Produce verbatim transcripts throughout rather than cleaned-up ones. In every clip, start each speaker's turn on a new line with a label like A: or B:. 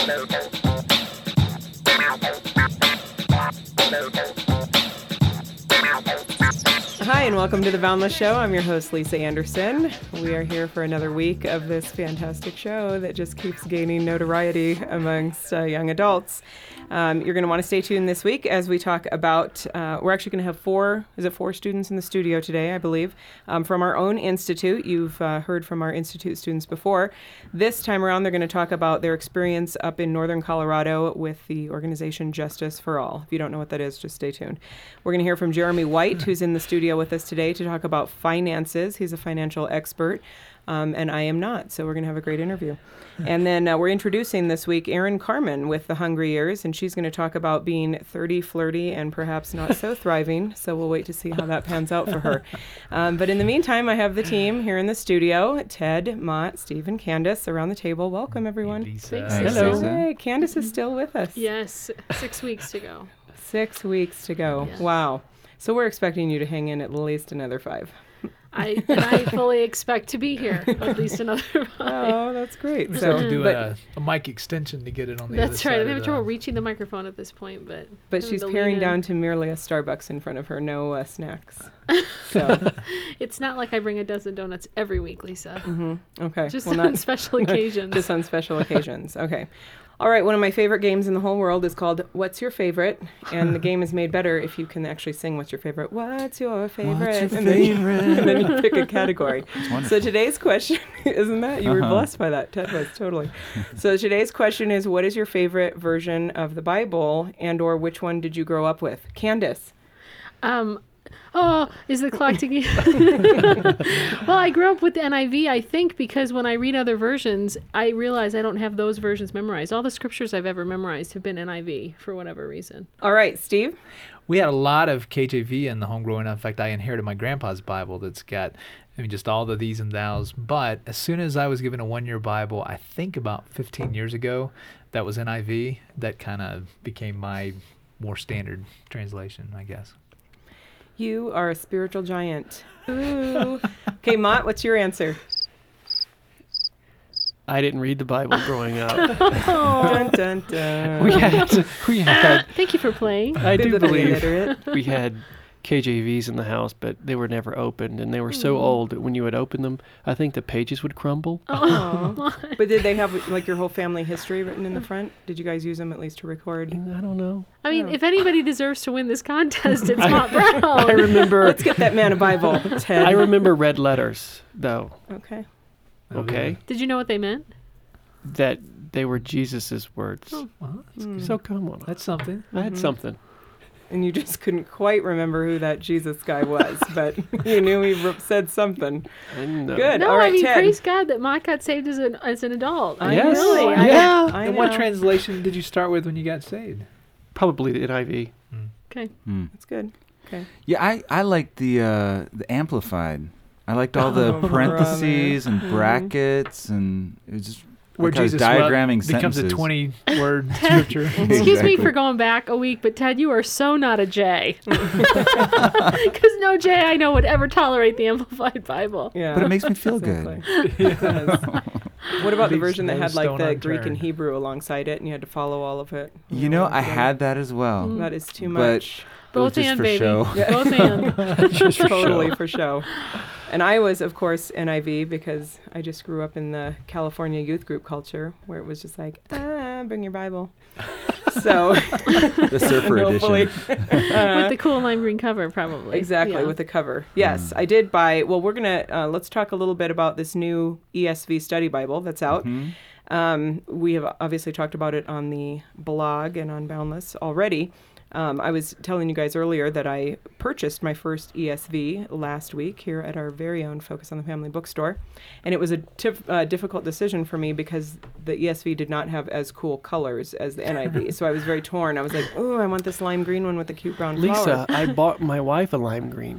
A: Hi, and welcome to The Boundless Show. I'm your host, Lisa Anderson. We are here for another week of this fantastic show that just keeps gaining notoriety amongst uh, young adults. Um, you're going to want to stay tuned this week as we talk about, uh, we're actually going to have four, is it four students in the studio today, I believe, um, from our own institute. You've uh, heard from our institute students before. This time around, they're going to talk about their experience up in northern Colorado with the organization Justice for All. If you don't know what that is, just stay tuned. We're going to hear from Jeremy White, who's in the studio with us today to talk about finances. He's a financial expert, um, and I am not, so we're going to have a great interview. And then uh, we're introducing this week Erin Carmen with the Hungry Ears, and she's going to talk about being thirty, flirty, and perhaps not so thriving, so we'll wait to see how that pans out for her. Um, but in the meantime, I have the team here in the studio, Ted, Mott, Steve, and Candace around the table. Welcome, everyone.
B: Hey, Lisa.
C: Thanks,
A: Hello.
C: Lisa.
A: Hey, Candace is still with us.
D: Yes, six weeks to go.
A: Six weeks to go.
D: Yes.
A: Wow. So we're expecting you to hang in at least another five.
D: I and I fully expect to be here at least another five.
A: Oh, that's great.
B: We
A: So,
B: have to do
A: but,
B: a, a mic extension to get it on the other
D: That's
B: side.
D: right. I'm
B: of
D: having
B: the-
D: trouble reaching the microphone at this point, but
A: but
D: having
A: she's
D: to
A: paring
D: lean
A: down
D: in.
A: to merely a Starbucks in front of her, no uh, snacks. So,
D: It's not like I bring a dozen donuts every week, Lisa.
A: mhm. Okay.
D: Just
A: well,
D: on
A: not
D: special occasions.
A: just on special occasions. Okay. All right. One of my favorite games in the whole world is called What's Your Favorite? And the game is made better if you can actually sing What's Your Favorite? What's your favorite?
C: What's your
A: and, then you,
C: favorite?
A: and then you pick a category.
C: It's wonderful.
A: So today's question, isn't that? You were
C: Uh-huh.
A: blessed by that. Ted was, totally. So today's question is, what is your favorite version of the Bible, and or which one did you grow up with? Candace.
D: Um, oh, is the clock ticking? Well, I grew up with the N I V, I think, because when I read other versions, I realize I don't have those versions memorized. All the scriptures I've ever memorized have been N I V for whatever reason.
A: All right, Steve.
B: We had a lot of K J V in the home growing up. In fact, I inherited my grandpa's Bible that's got, I mean, just all the these and thous. But as soon as I was given a one-year Bible, I think about fifteen years ago, that was N I V. That kind of became my more standard translation, I guess.
A: You are a spiritual giant. Ooh. Okay, Mott, what's your answer?
C: I didn't read the Bible growing up.
A: Dun, dun, dun.
C: we had, we had,
D: Thank you for playing.
C: I
A: Good
C: do
A: little
C: believe
A: illiterate.
C: we had K J Vs in the house, but they were never opened, and they were so old that when you would open them, I think the pages would crumble.
A: Aw. But did they have like your whole family history written in the front? Did you guys use them at least to record?
C: I don't know.
D: I mean,
A: Oh.
D: if anybody deserves to win this contest, it's Mott Brown.
C: I remember.
A: Let's get that man a Bible, Ted.
C: I remember red letters, though.
A: Okay.
C: Okay,
D: Did you know what they meant?
C: that they were Jesus's words.
D: Oh.
B: Well, that's,
A: Mm.
C: So come on,
B: that's something.
C: I had
A: Mhm.
C: something.
A: And you just couldn't quite remember who that Jesus guy was, but you knew he re- said something.
C: I know.
A: Good.
D: No,
A: All right,
D: I mean,
A: Ted.
D: praise God that Mott got saved as an as an adult. I
C: Yes.
D: Really, I-
C: Yeah.
A: I
B: And what
A: know.
B: translation did you start with when you got saved?
C: Probably the N I V.
D: okay.
E: Mm.
A: That's good. Okay.
E: Yeah, I, I liked the uh, the amplified. I liked all the
A: Oh,
E: parentheses and
A: brother. Mhm.
E: brackets, and it was just
B: Where
E: like I was
B: Jesus
E: diagramming
B: becomes
E: sentences.
B: a twenty-word scripture.
D: Excuse me
E: Exactly.
D: for going back a week, but Ted, you are so not a J. Because no J I know would ever tolerate the Amplified Bible.
A: Yeah.
E: But it makes me feel good.
A: Exactly. It does. What about the
B: Leaves
A: version that
B: no
A: had like
B: stone
A: the Greek and
B: unturned.
A: Hebrew alongside it, and you had to follow all of it?
E: You know, I
A: Yeah.
E: had that as well.
D: Mm.
A: That is too
E: But
A: much.
E: it was
D: Both
E: just
D: and,
E: for
D: baby.
E: show.
D: Both and.
C: Just for
A: Totally
C: show.
A: for show. And I was, of course, N I V because I just grew up in the California youth group culture where it was just like, ah, bring your Bible. So
E: The surfer
A: hopefully,
E: edition.
A: uh,
D: With the cool lime green cover, probably.
A: exactly,
D: Yeah.
A: with the cover. Yes, I did buy, well, we're going to, uh, let's talk a little bit about this new E S V study Bible that's out.
E: Mhm.
A: Um, we have obviously talked about it on the blog and on Boundless already. Um, I was telling you guys earlier that I purchased my first E S V last week here at our very own Focus on the Family bookstore. And it was a tif- uh, difficult decision for me because the E S V did not have as cool colors as the N I V. So I was very torn. I was like, oh, I want this lime green one with the cute brown flower.
C: Lisa, I bought my wife a lime green.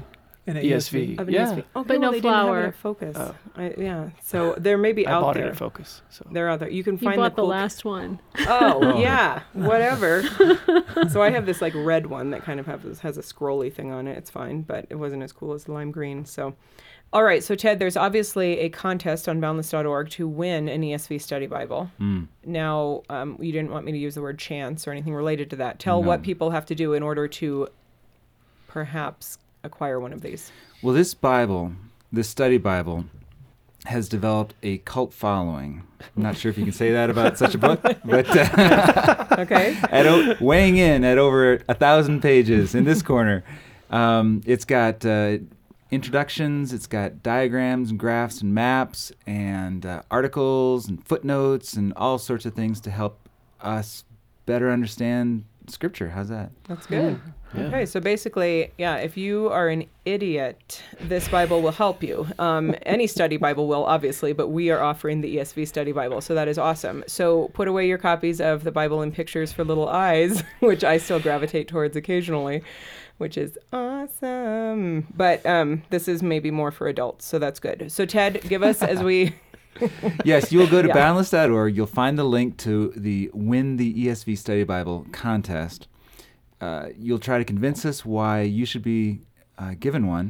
B: In a
C: E S V.
A: Of an
C: Yeah.
A: E S V. Okay,
D: But
A: well,
D: no
A: they didn't have it
D: flour.
A: at Focus.
C: Oh.
A: I, yeah, so they're maybe
C: I
A: out
C: bought
A: there.
C: it at Focus. So.
A: They're out there. You can
D: You
A: find
D: bought
A: the
D: the
A: cool.
D: last one.
A: Oh, yeah, whatever. So I have this like red one that kind of has, has a scrolly thing on it. It's fine, but it wasn't as cool as the lime green. So, all right. So Ted, there's obviously a contest on boundless dot org to win an E S V study Bible.
E: Mm.
A: Now, um, you didn't want me to use the word chance or anything related to that. Tell
E: No.
A: what people have to do in order to perhaps acquire one of these.
E: Well, this Bible, this study Bible, has developed a cult following. I'm not sure if you can say that about such a book, but uh,
A: Okay.
E: at o- weighing in at over a thousand pages in this corner. Um, it's got uh, introductions, it's got diagrams and graphs and maps and uh, articles and footnotes and all sorts of things to help us better understand Scripture. How's that?
A: That's good.
C: Yeah.
A: Okay, so basically, yeah, if you are an idiot, this Bible will help you. Um, any study Bible will, obviously, but we are offering the E S V Study Bible, so that is awesome. So put away your copies of the Bible in Pictures for Little Eyes, which I still gravitate towards occasionally, which is awesome. But um, this is maybe more for adults, so that's good. So Ted, give us as we...
E: Yes, you will go to
A: Yeah.
E: boundless dot org. You'll find the link to the Win the E S V Study Bible contest. Uh, you'll try to convince us why you should be uh, given one.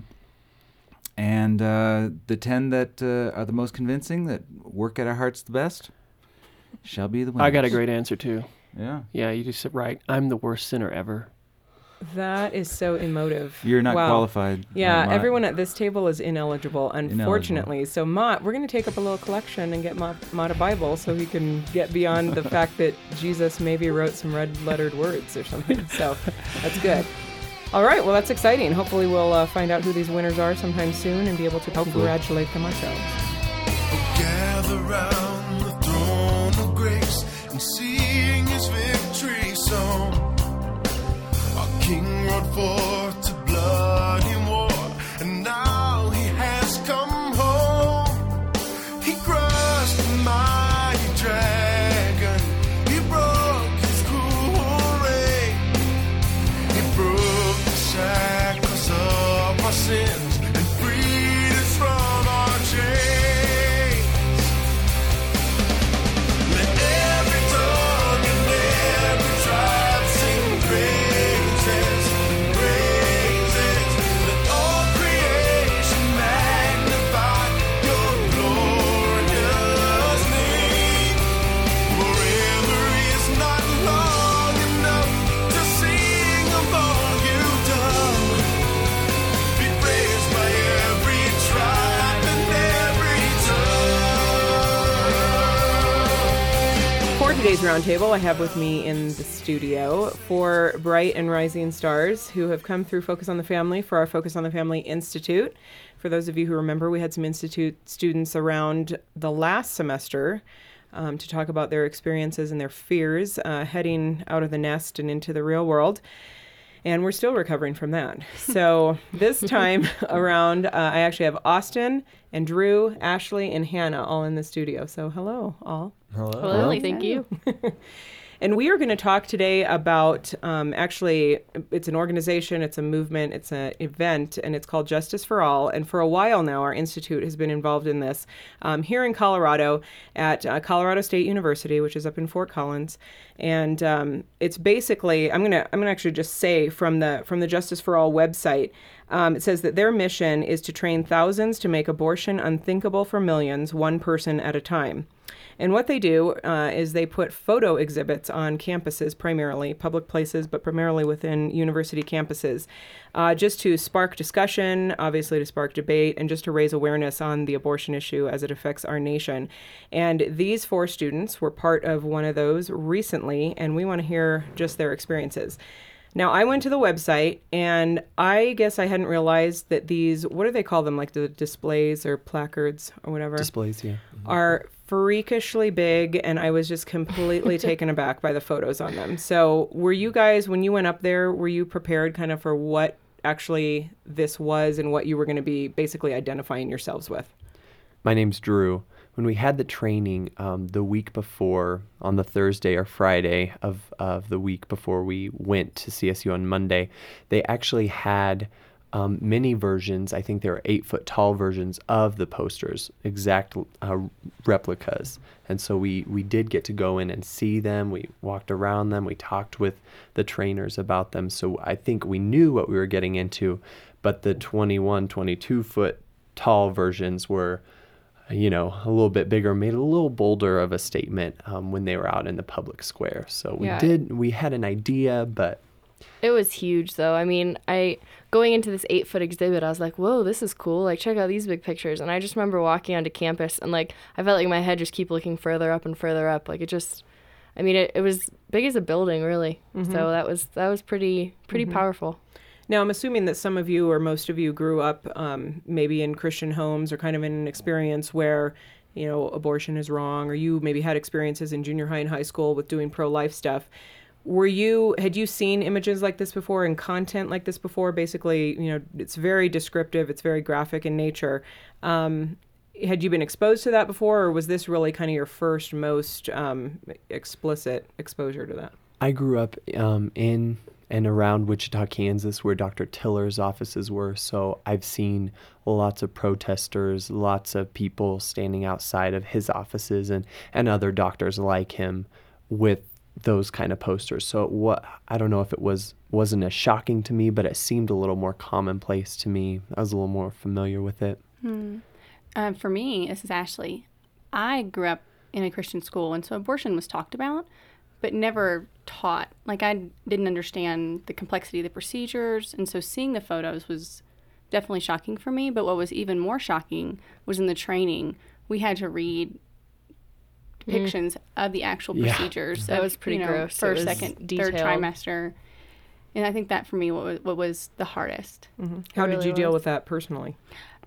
E: And uh, the ten that uh, are the most convincing, that work at our hearts the best, shall be the winners.
C: I got a great answer, too.
E: Yeah.
C: Yeah, you just said right. I'm the worst sinner ever.
A: That is so emotive.
E: You're not
A: Wow.
E: qualified.
A: Yeah,
E: uh, Mott.
A: everyone at this table is ineligible, unfortunately. So, Mott, we're going to take up a little collection and get Mott, Mott a Bible so he can get beyond the fact that Jesus maybe wrote some red-lettered words or something. So, that's good. All right, well, that's exciting. Hopefully, we'll uh, find out who these winners are sometime soon and be able to congratulate them ourselves.
F: Gather round the throne of grace and sing his victory song. Our King rode forth to bloody war, and now he has come home. He crushed the mighty dragon, he broke his cruel reign. He broke the shackles of our sins and freed us from our chains. Let every tongue and every tribe sing praises, praises. Let all creation magnify your glorious name. Forever is not long enough to sing of all you've done. Be praised by every tribe and every tongue.
A: For today's roundtable, I have with me in the studio four bright and rising stars who have come through Focus on the Family for our Focus on the Family Institute. For those of you who remember, we had some Institute students around the last semester um, to talk about their experiences and their fears uh, heading out of the nest and into the real world. And we're still recovering from that. So this time around, uh, I actually have Austin and Drew, Ashley, and Hannah all in the studio. So hello, all.
D: Well, Lily, thank you.
A: And we are going to talk today about, um, actually, it's an organization, it's a movement, it's an event, and it's called Justice for All. And for a while now, our institute has been involved in this um, here in Colorado at uh, Colorado State University, which is up in Fort Collins. And um, it's basically, I'm gonna, I'm gonna actually just say from the from the Justice for All website, um, it says that their mission is to train thousands to make abortion unthinkable for millions, one person at a time. And what they do uh, is they put photo exhibits on campuses, primarily public places, but primarily within university campuses, uh, just to spark discussion, obviously to spark debate, and just to raise awareness on the abortion issue as it affects our nation. And these four students were part of one of those recently, and we want to hear just their experiences. Now, I went to the website, and I guess I hadn't realized that these, what do they call them, like the displays or placards or whatever?
G: Displays, yeah.
A: Are freakishly big, and I was just completely taken aback by the photos on them. So were you guys, when you went up there, were you prepared kind of for what actually this was and what you were going to be basically identifying yourselves with?
G: My name's Drew. When we had the training um, the week before, on the Thursday or Friday of, of the week before we went to C S U on Monday, they actually had um, many versions. I think there are eight foot tall versions of the posters, exact uh, replicas. And so we, we did get to go in and see them. We walked around them. We talked with the trainers about them. So I think we knew what we were getting into, but the twenty-one, twenty-two foot tall versions were, you know, a little bit bigger, made a little bolder of a statement um, when they were out in the public square. So we
H: Yeah.
G: did, we had an idea, but
H: It was huge, though. I mean, I going into this eight foot exhibit, I was like, "Whoa, this is cool! Like, check out these big pictures." And I just remember walking onto campus, and like, I felt like my head just keep looking further up and further up. Like, it just, I mean, it, it was big as a building, really.
A: Mm-hmm.
H: So that was that was pretty pretty
A: Mhm.
H: powerful.
A: Now, I'm assuming that some of you or most of you grew up um, maybe in Christian homes or kind of in an experience where, you know, abortion is wrong, or you maybe had experiences in junior high and high school with doing pro-life stuff. Were you, had you seen images like this before and content like this before? Basically, you know, it's very descriptive, it's very graphic in nature. Um, had you been exposed to that before, or was this really kind of your first, most um, explicit exposure to that?
G: I grew up um, in and around Wichita, Kansas, where Doctor Tiller's offices were. So I've seen lots of protesters, lots of people standing outside of his offices and, and other doctors like him with those kind of posters. So what, I don't know if it was, wasn't as shocking to me, but it seemed a little more commonplace to me. I was a little more familiar with it.
I: Hmm. Um, for me, this is Ashley. I grew up in a Christian school, and so abortion was talked about, but never taught. Like, I didn't understand the complexity of the procedures, and so seeing the photos was definitely shocking for me. But what was even more shocking was in the training, we had to read depictions mm. of the actual
G: Yeah.
I: procedures.
H: That
I: of,
H: was pretty
I: you know,
H: gross. It
I: First,
H: was
I: second,
H: detailed.
I: third trimester. And I think that for me what was, what was the hardest.
A: Mm-hmm. How did
H: really
A: you deal
H: was.
A: with that personally?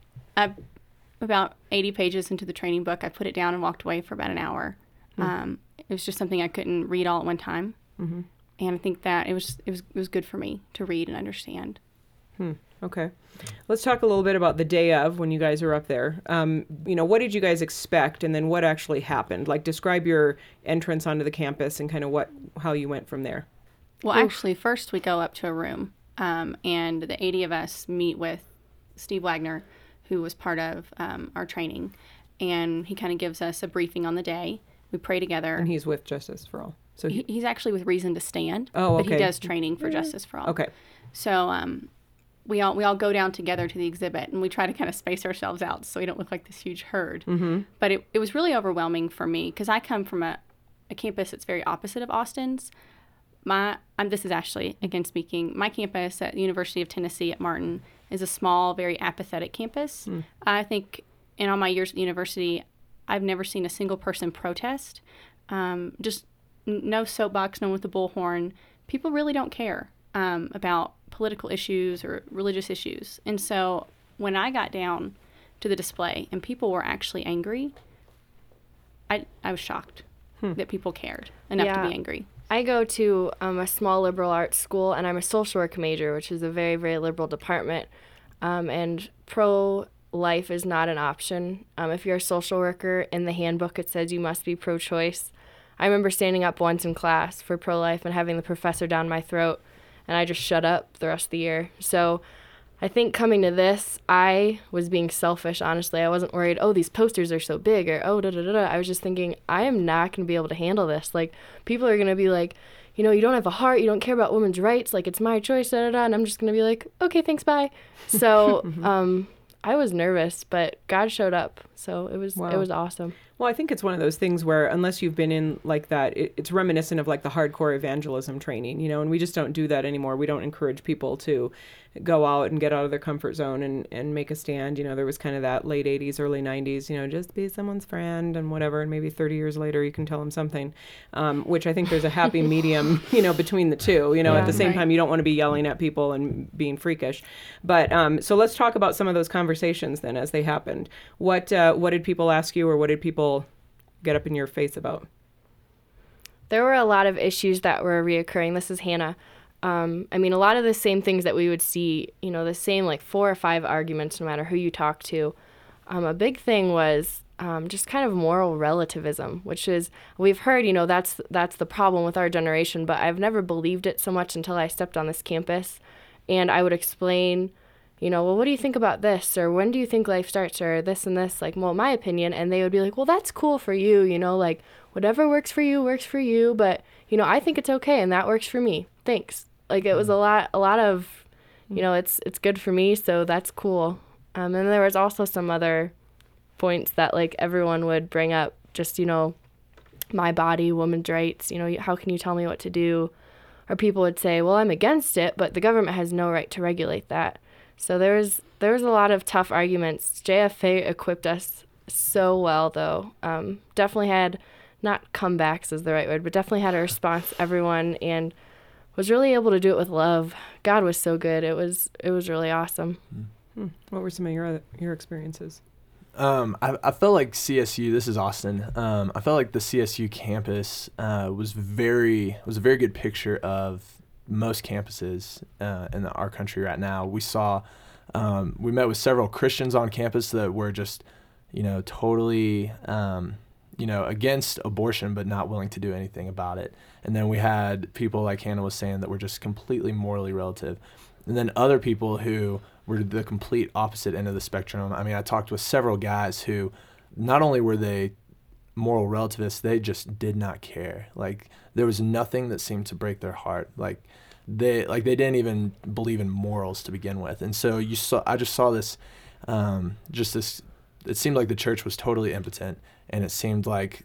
I: I, about eighty pages into the training book, I put it down and walked away for about an hour. Mm. Um, it was just something I couldn't read all at one time.
A: Mm-hmm.
I: And I think that it was it was it was good for me to read and understand.
A: Hmm. Okay. Let's talk a little bit about the day of when you guys were up there. Um, you know, what did you guys expect, and then what actually happened? Like, describe your entrance onto the campus and kind of what how you went from there.
I: Well,
H: Oof.
I: actually, first we go up to a room, um, and the eighty of us meet with Steve Wagner, who was part of um, our training, and he kind of gives us a briefing on the day. We pray together.
A: And he's with Justice for All. So
I: he, he's actually with Reason to Stand.
A: Oh,
I: But
A: okay.
I: he does training for Justice for All.
A: Okay.
I: So um, we all we all go down together to the exhibit, and we try to kind of space ourselves out so we don't look like this huge herd.
A: Mm-hmm.
I: But it, it was really overwhelming for me because I come from a, a campus that's very opposite of Austin's. My um, this is Ashley again speaking. My campus at the University of Tennessee at Martin is a small, very apathetic campus.
A: Mm.
I: I think in all my years at the university, I've never seen a single person protest. Um, just n- no soapbox, no one with the bullhorn. People really don't care um, about political issues or religious issues. And so when I got down to the display and people were actually angry, I I was shocked
A: Hmm.
I: that people cared enough
H: Yeah.
I: to be angry.
H: I go to um, a small liberal arts school, and I'm a social work major, which is a very, very liberal department. Um, and pro-life is not an option. Um, if you're a social worker, in the handbook it says you must be pro-choice. I remember standing up once in class for pro-life and having the professor down my throat, and I just shut up the rest of the year. So I think coming to this, I was being selfish, honestly. I wasn't worried, oh, these posters are so big, or oh, da da da da. I was just thinking, I am not going to be able to handle this. Like, people are going to be like, you know, you don't have a heart, you don't care about women's rights, like, it's my choice, da da da. And I'm just going to be like, okay, thanks, bye. So um, I was nervous, but God showed up. So it was
A: Wow.
H: it was awesome.
A: Well, I think it's one of those things where unless you've been in like that, it, it's reminiscent of like the hardcore evangelism training, you know, and we just don't do that anymore. We don't encourage people to go out and get out of their comfort zone and, and make a stand. You know, there was kind of that late eighties, early nineties, you know, just be someone's friend and whatever. And maybe thirty years later, you can tell them something, um, which I think there's a happy medium, you know, between the two. You know,
H: Yeah.
A: at the same
I: Right.
A: time, you don't want to be yelling at people and being freakish. But um, so let's talk about some of those conversations then as they happened. What, uh, what did people ask you, or what did people get up in your face about?
H: There were a lot of issues that were reoccurring. This is Hannah. Um, I mean, a lot of the same things that we would see, you know, the same like four or five arguments, no matter who you talk to. Um, a big thing was um, just kind of moral relativism, which is, we've heard, you know, that's that's the problem with our generation, but I've never believed it so much until I stepped on this campus. And I would explain, you know, well, what do you think about this? Or when do you think life starts? Or this and this, like, well, my opinion. And they would be like, well, that's cool for you, you know, like, whatever works for you works for you. But, you know, I think it's okay, and that works for me. Thanks. Like, it was a lot, a lot of, you know, it's it's good for me, so that's cool. Um, and there was also some other points that, like, everyone would bring up, just, you know, my body, women's rights, you know, how can you tell me what to do? Or people would say, well, I'm against it, but the government has no right to regulate that. So there was, there was a lot of tough arguments. J F A equipped us so well, though. Um, definitely had, not comebacks is the right word, but definitely had a response to everyone, and was really able to do it with love. God was so good. It was it was really awesome.
A: Hmm. What were some of your other, your experiences?
J: Um, I, I felt like C S U, this is Austin, um, I felt like the C S U campus uh, was very was a very good picture of most campuses uh, in the, our country right now. We saw, um, we met with several Christians on campus that were just, you know, totally, um, you know, against abortion, but not willing to do anything about it. And then we had people, like Hannah was saying, that were just completely morally relative. And then other people who were the complete opposite end of the spectrum. I mean, I talked with several guys who not only were they moral relativists, they just did not care. Like, there was nothing that seemed to break their heart. Like, they like they didn't even believe in morals to begin with. And so you saw, I just saw this, um, just this, it seemed like the church was totally impotent, and it seemed like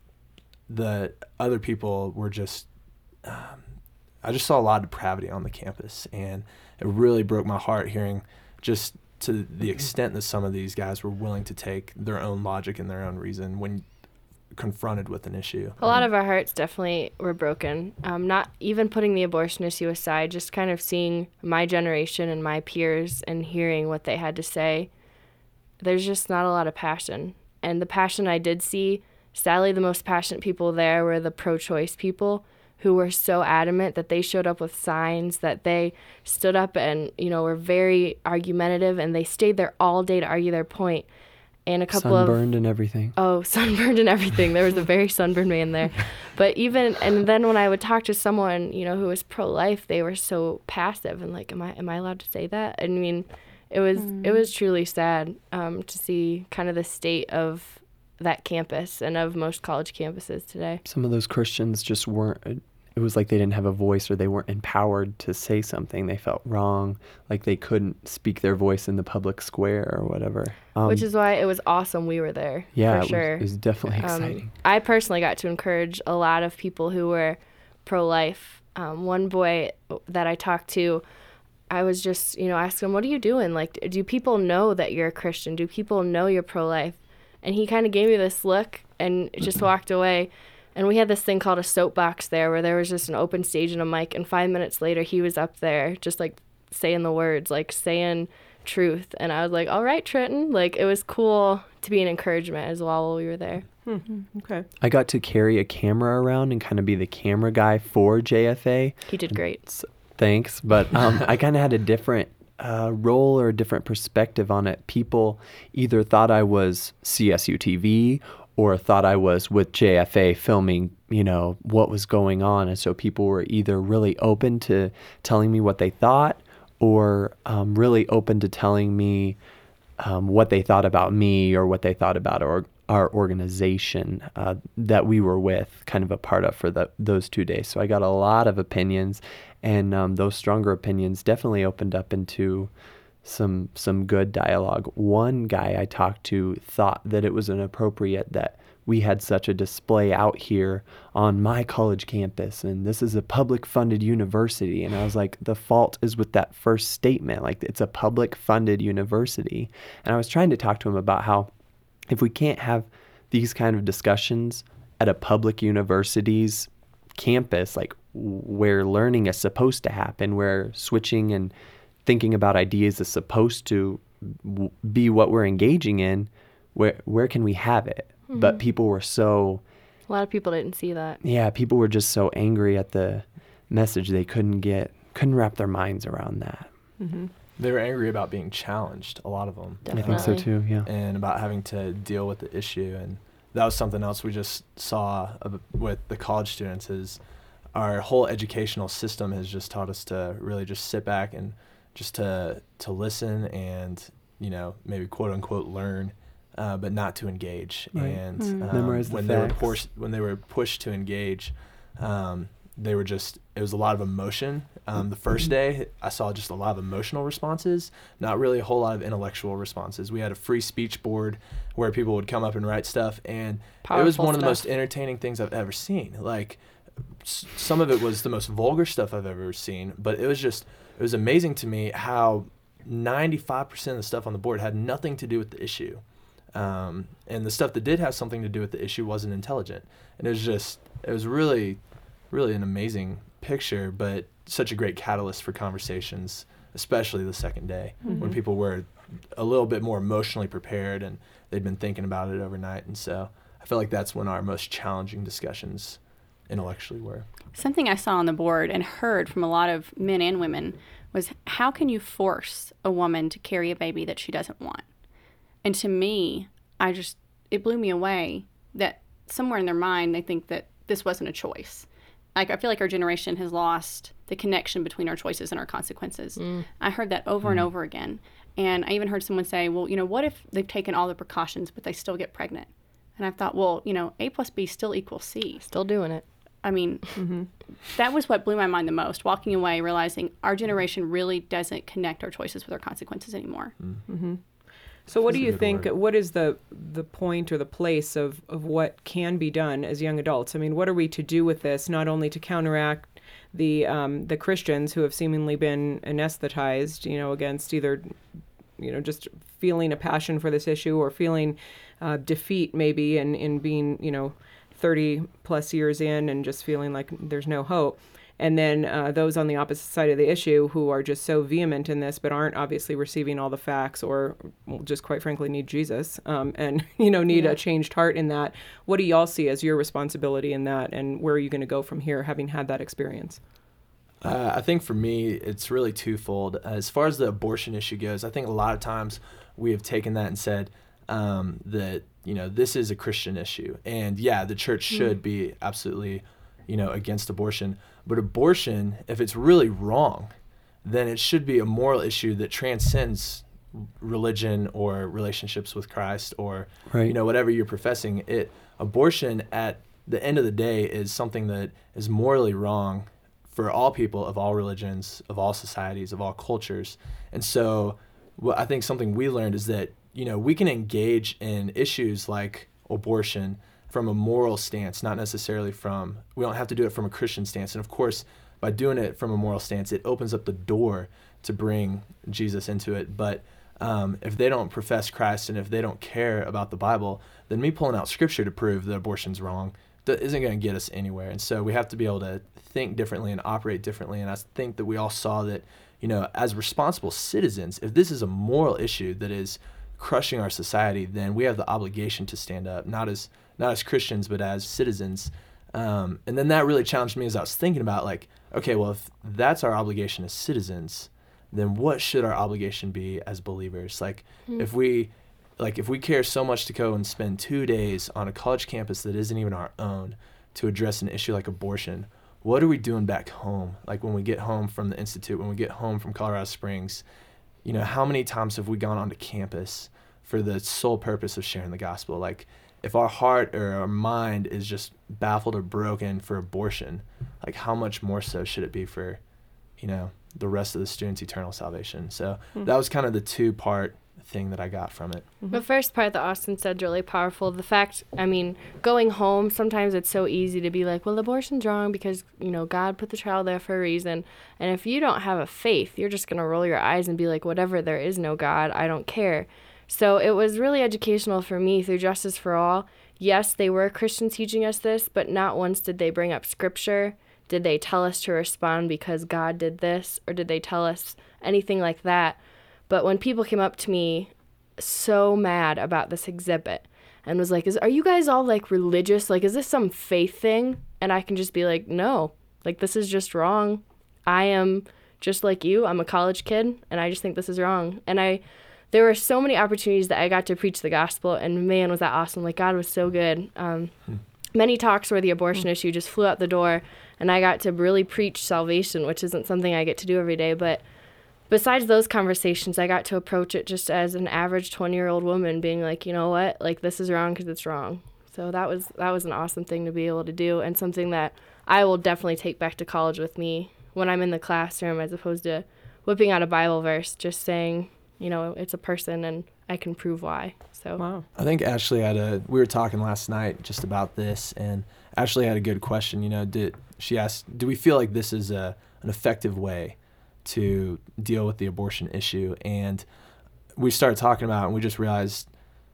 J: the other people were just, um, I just saw a lot of depravity on the campus, and it really broke my heart hearing just to the extent that some of these guys were willing to take their own logic and their own reason when confronted with an issue.
H: A lot of our hearts definitely were broken. Um, not even putting the abortion issue aside, just kind of seeing my generation and my peers and hearing what they had to say. There's just not a lot of passion. And the passion I did see, sadly, the most passionate people there were the pro-choice people, who were so adamant that they showed up with signs, that they stood up and, you know, were very argumentative, and they stayed there all day to argue their point. And a couple
G: sunburned
H: of
G: sunburned and everything.
H: Oh, sunburned and everything. There was a very sunburned man there. But even, and then when I would talk to someone, you know, who was pro-life, they were so passive and like, am I am I allowed to say that? I mean, it was mm. it was truly sad um, to see kind of the state of that campus and of most college campuses today.
G: Some of those Christians just weren't. It was like they didn't have a voice, or they weren't empowered to say something. They felt wrong, like they couldn't speak their voice in the public square or whatever. Um,
H: Which is why it was awesome we were there,
G: yeah,
H: for
G: it
H: sure.
G: Was, it was definitely
H: um,
G: exciting.
H: I personally got to encourage a lot of people who were pro-life. Um, one boy that I talked to, I was just, you know, asking him, what are you doing? Like, do people know that you're a Christian? Do people know you're pro-life? And he kind of gave me this look and just walked away. And we had this thing called a soapbox there, where there was just an open stage and a mic. And five minutes later, he was up there just, like, saying the words, like, saying truth. And I was like, all right, Trenton. Like, it was cool to be an encouragement as well while we were there.
A: Hmm. Okay.
G: I got to carry a camera around and kind of be the camera guy for J F A.
H: He did great.
G: So, thanks. But um, I kind of had a different uh, role or a different perspective on it. People either thought I was C S U T V or thought I was with J F A filming, you know, what was going on. And so people were either really open to telling me what they thought, or um, really open to telling me um, what they thought about me, or what they thought about our, our organization uh, that we were with, kind of a part of for the, those two days. So I got a lot of opinions, and um, those stronger opinions definitely opened up into some some good dialogue. One guy I talked to thought that it was inappropriate that we had such a display out here on my college campus, and this is a public funded university. And I was like, the fault is with that first statement. Like, it's a public funded university. And I was trying to talk to him about how if we can't have these kind of discussions at a public university's campus, like where learning is supposed to happen, where switching and thinking about ideas is supposed to w- be what we're engaging in, where where can we have it? Mm-hmm. But people were so...
H: A lot of people didn't see that.
G: Yeah, people were just so angry at the message, they couldn't get, couldn't wrap their minds around that.
A: Mm-hmm.
J: They were angry about being challenged, a lot of them.
H: Definitely.
G: I think so too, yeah.
J: And about having to deal with the issue. And that was something else we just saw with the college students, is our whole educational system has just taught us to really just sit back and just to to listen and, you know, maybe quote unquote learn, uh, but not to engage.
G: Right.
J: And
G: Mm.
J: um,
G: Memorize the
J: when they were
G: facts.
J: pushed, when they were pushed to engage, um, they were just, it was a lot of emotion. Um, the first day I saw just a lot of emotional responses, not really a whole lot of intellectual responses. We had a free speech board where people would come up and write stuff, and it was
H: Powerful
J: one of the most
H: stuff.
J: entertaining things I've ever seen. Like, s- some of it was the most vulgar stuff I've ever seen, but it was just, it was amazing to me how ninety-five percent of the stuff on the board had nothing to do with the issue. Um, and the stuff that did have something to do with the issue wasn't intelligent. And it was just, it was really, really an amazing picture, but such a great catalyst for conversations, especially the second day when
A: Mhm.
J: people were a little bit more emotionally prepared and they'd been thinking about it overnight. And so I feel like that's when our most challenging discussions intellectually were.
I: Something I saw on the board and heard from a lot of men and women was, how can you force a woman to carry a baby that she doesn't want? And to me, I just, it blew me away that somewhere in their mind they think that this wasn't a choice. Like, I feel like our generation has lost the connection between our choices and our consequences.
H: Mm.
I: I heard that over and over again. And I even heard someone say, well, you know, what if they've taken all the precautions, but they still get pregnant? And I thought, well, you know, A plus B still equals C.
H: Still doing it.
I: I mean,
A: Mhm.
I: that was what blew my mind the most, walking away realizing our generation really doesn't connect our choices with our consequences anymore.
A: Mm-hmm. So what do
J: That's a
A: you
J: good
A: think,
J: word.
A: what is the the point or the place of, of what can be done as young adults? I mean, what are we to do with this, not only to counteract the um, the Christians who have seemingly been anesthetized, you know, against either, you know, just feeling a passion for this issue or feeling uh, defeat maybe in, in being, you know, thirty plus years in and just feeling like there's no hope. And then uh, those on the opposite side of the issue who are just so vehement in this, but aren't obviously receiving all the facts, or well, just quite frankly need Jesus, um, and you know need
I: Yeah.
A: a changed heart in that. What do y'all see as your responsibility in that, and where are you going to go from here, having had that experience?
J: Uh, I think for me, it's really twofold. As far as the abortion issue goes, I think a lot of times we have taken that and said um, that, you know, this is a Christian issue. And yeah, the church should be absolutely, you know, against abortion. But abortion, if it's really wrong, then it should be a moral issue that transcends religion or relationships with Christ or,
G: Right.
J: you know, whatever you're professing. It abortion at the end of the day is something that is morally wrong for all people of all religions, of all societies, of all cultures. And so what I think something we learned is that, you know, we can engage in issues like abortion from a moral stance, not necessarily from, we don't have to do it from a Christian stance. And of course, by doing it from a moral stance, it opens up the door to bring Jesus into it. But um, if they don't profess Christ and if they don't care about the Bible, then me pulling out scripture to prove that abortion's wrong that isn't going to get us anywhere. And so we have to be able to think differently and operate differently. And I think that we all saw that, you know, as responsible citizens, if this is a moral issue that is crushing our society, then we have the obligation to stand up, not as not as Christians, but as citizens. Um, and then that really challenged me as I was thinking about, like, okay, well, if that's our obligation as citizens, then what should our obligation be as believers? Like,
H: Mm.
J: if we, like, if we care so much to go and spend two days on a college campus that isn't even our own to address an issue like abortion, what are we doing back home? Like, when we get home from the Institute, when we get home from Colorado Springs, you know, how many times have we gone onto campus for the sole purpose of sharing the gospel? Like, if our heart or our mind is just baffled or broken for abortion, like, how much more so should it be for, you know, the rest of the students' eternal salvation? So
A: Hmm.
J: that was kind of the two-part thing that I got from it.
H: The first part that Austin said is really powerful. The fact, I mean, going home, sometimes it's so easy to be like, well, abortion's wrong because, you know, God put the child there for a reason. And if you don't have a faith, you're just going to roll your eyes and be like, whatever, there is no God, I don't care. So it was really educational for me through Justice for All. Yes, they were Christians teaching us this, but not once did they bring up scripture. Did they tell us to respond because God did this, or did they tell us anything like that? But when people came up to me so mad about this exhibit and was like, "Is are you guys all like religious? Like, is this some faith thing?" And I can just be like, "No, like this is just wrong. I am just like you. I'm a college kid, and I just think this is wrong." And I, there were so many opportunities that I got to preach the gospel, and man, was that awesome! Like, God was so good. Um, many talks where the abortion issue just flew out the door, and I got to really preach salvation, which isn't something I get to do every day, but. besides those conversations, I got to approach it just as an average twenty-year-old woman being like, you know what, like this is wrong because it's wrong. So that was that was an awesome thing to be able to do, and something that I will definitely take back to college with me when I'm in the classroom, as opposed to whipping out a Bible verse, just saying, you know, it's a person and I can prove why. So
A: Wow.
J: I think Ashley had a, we were talking last night just about this, and Ashley had a good question. You know, did she asked, do we feel like this is a an effective way to deal with the abortion issue? And we started talking about it, and we just realized,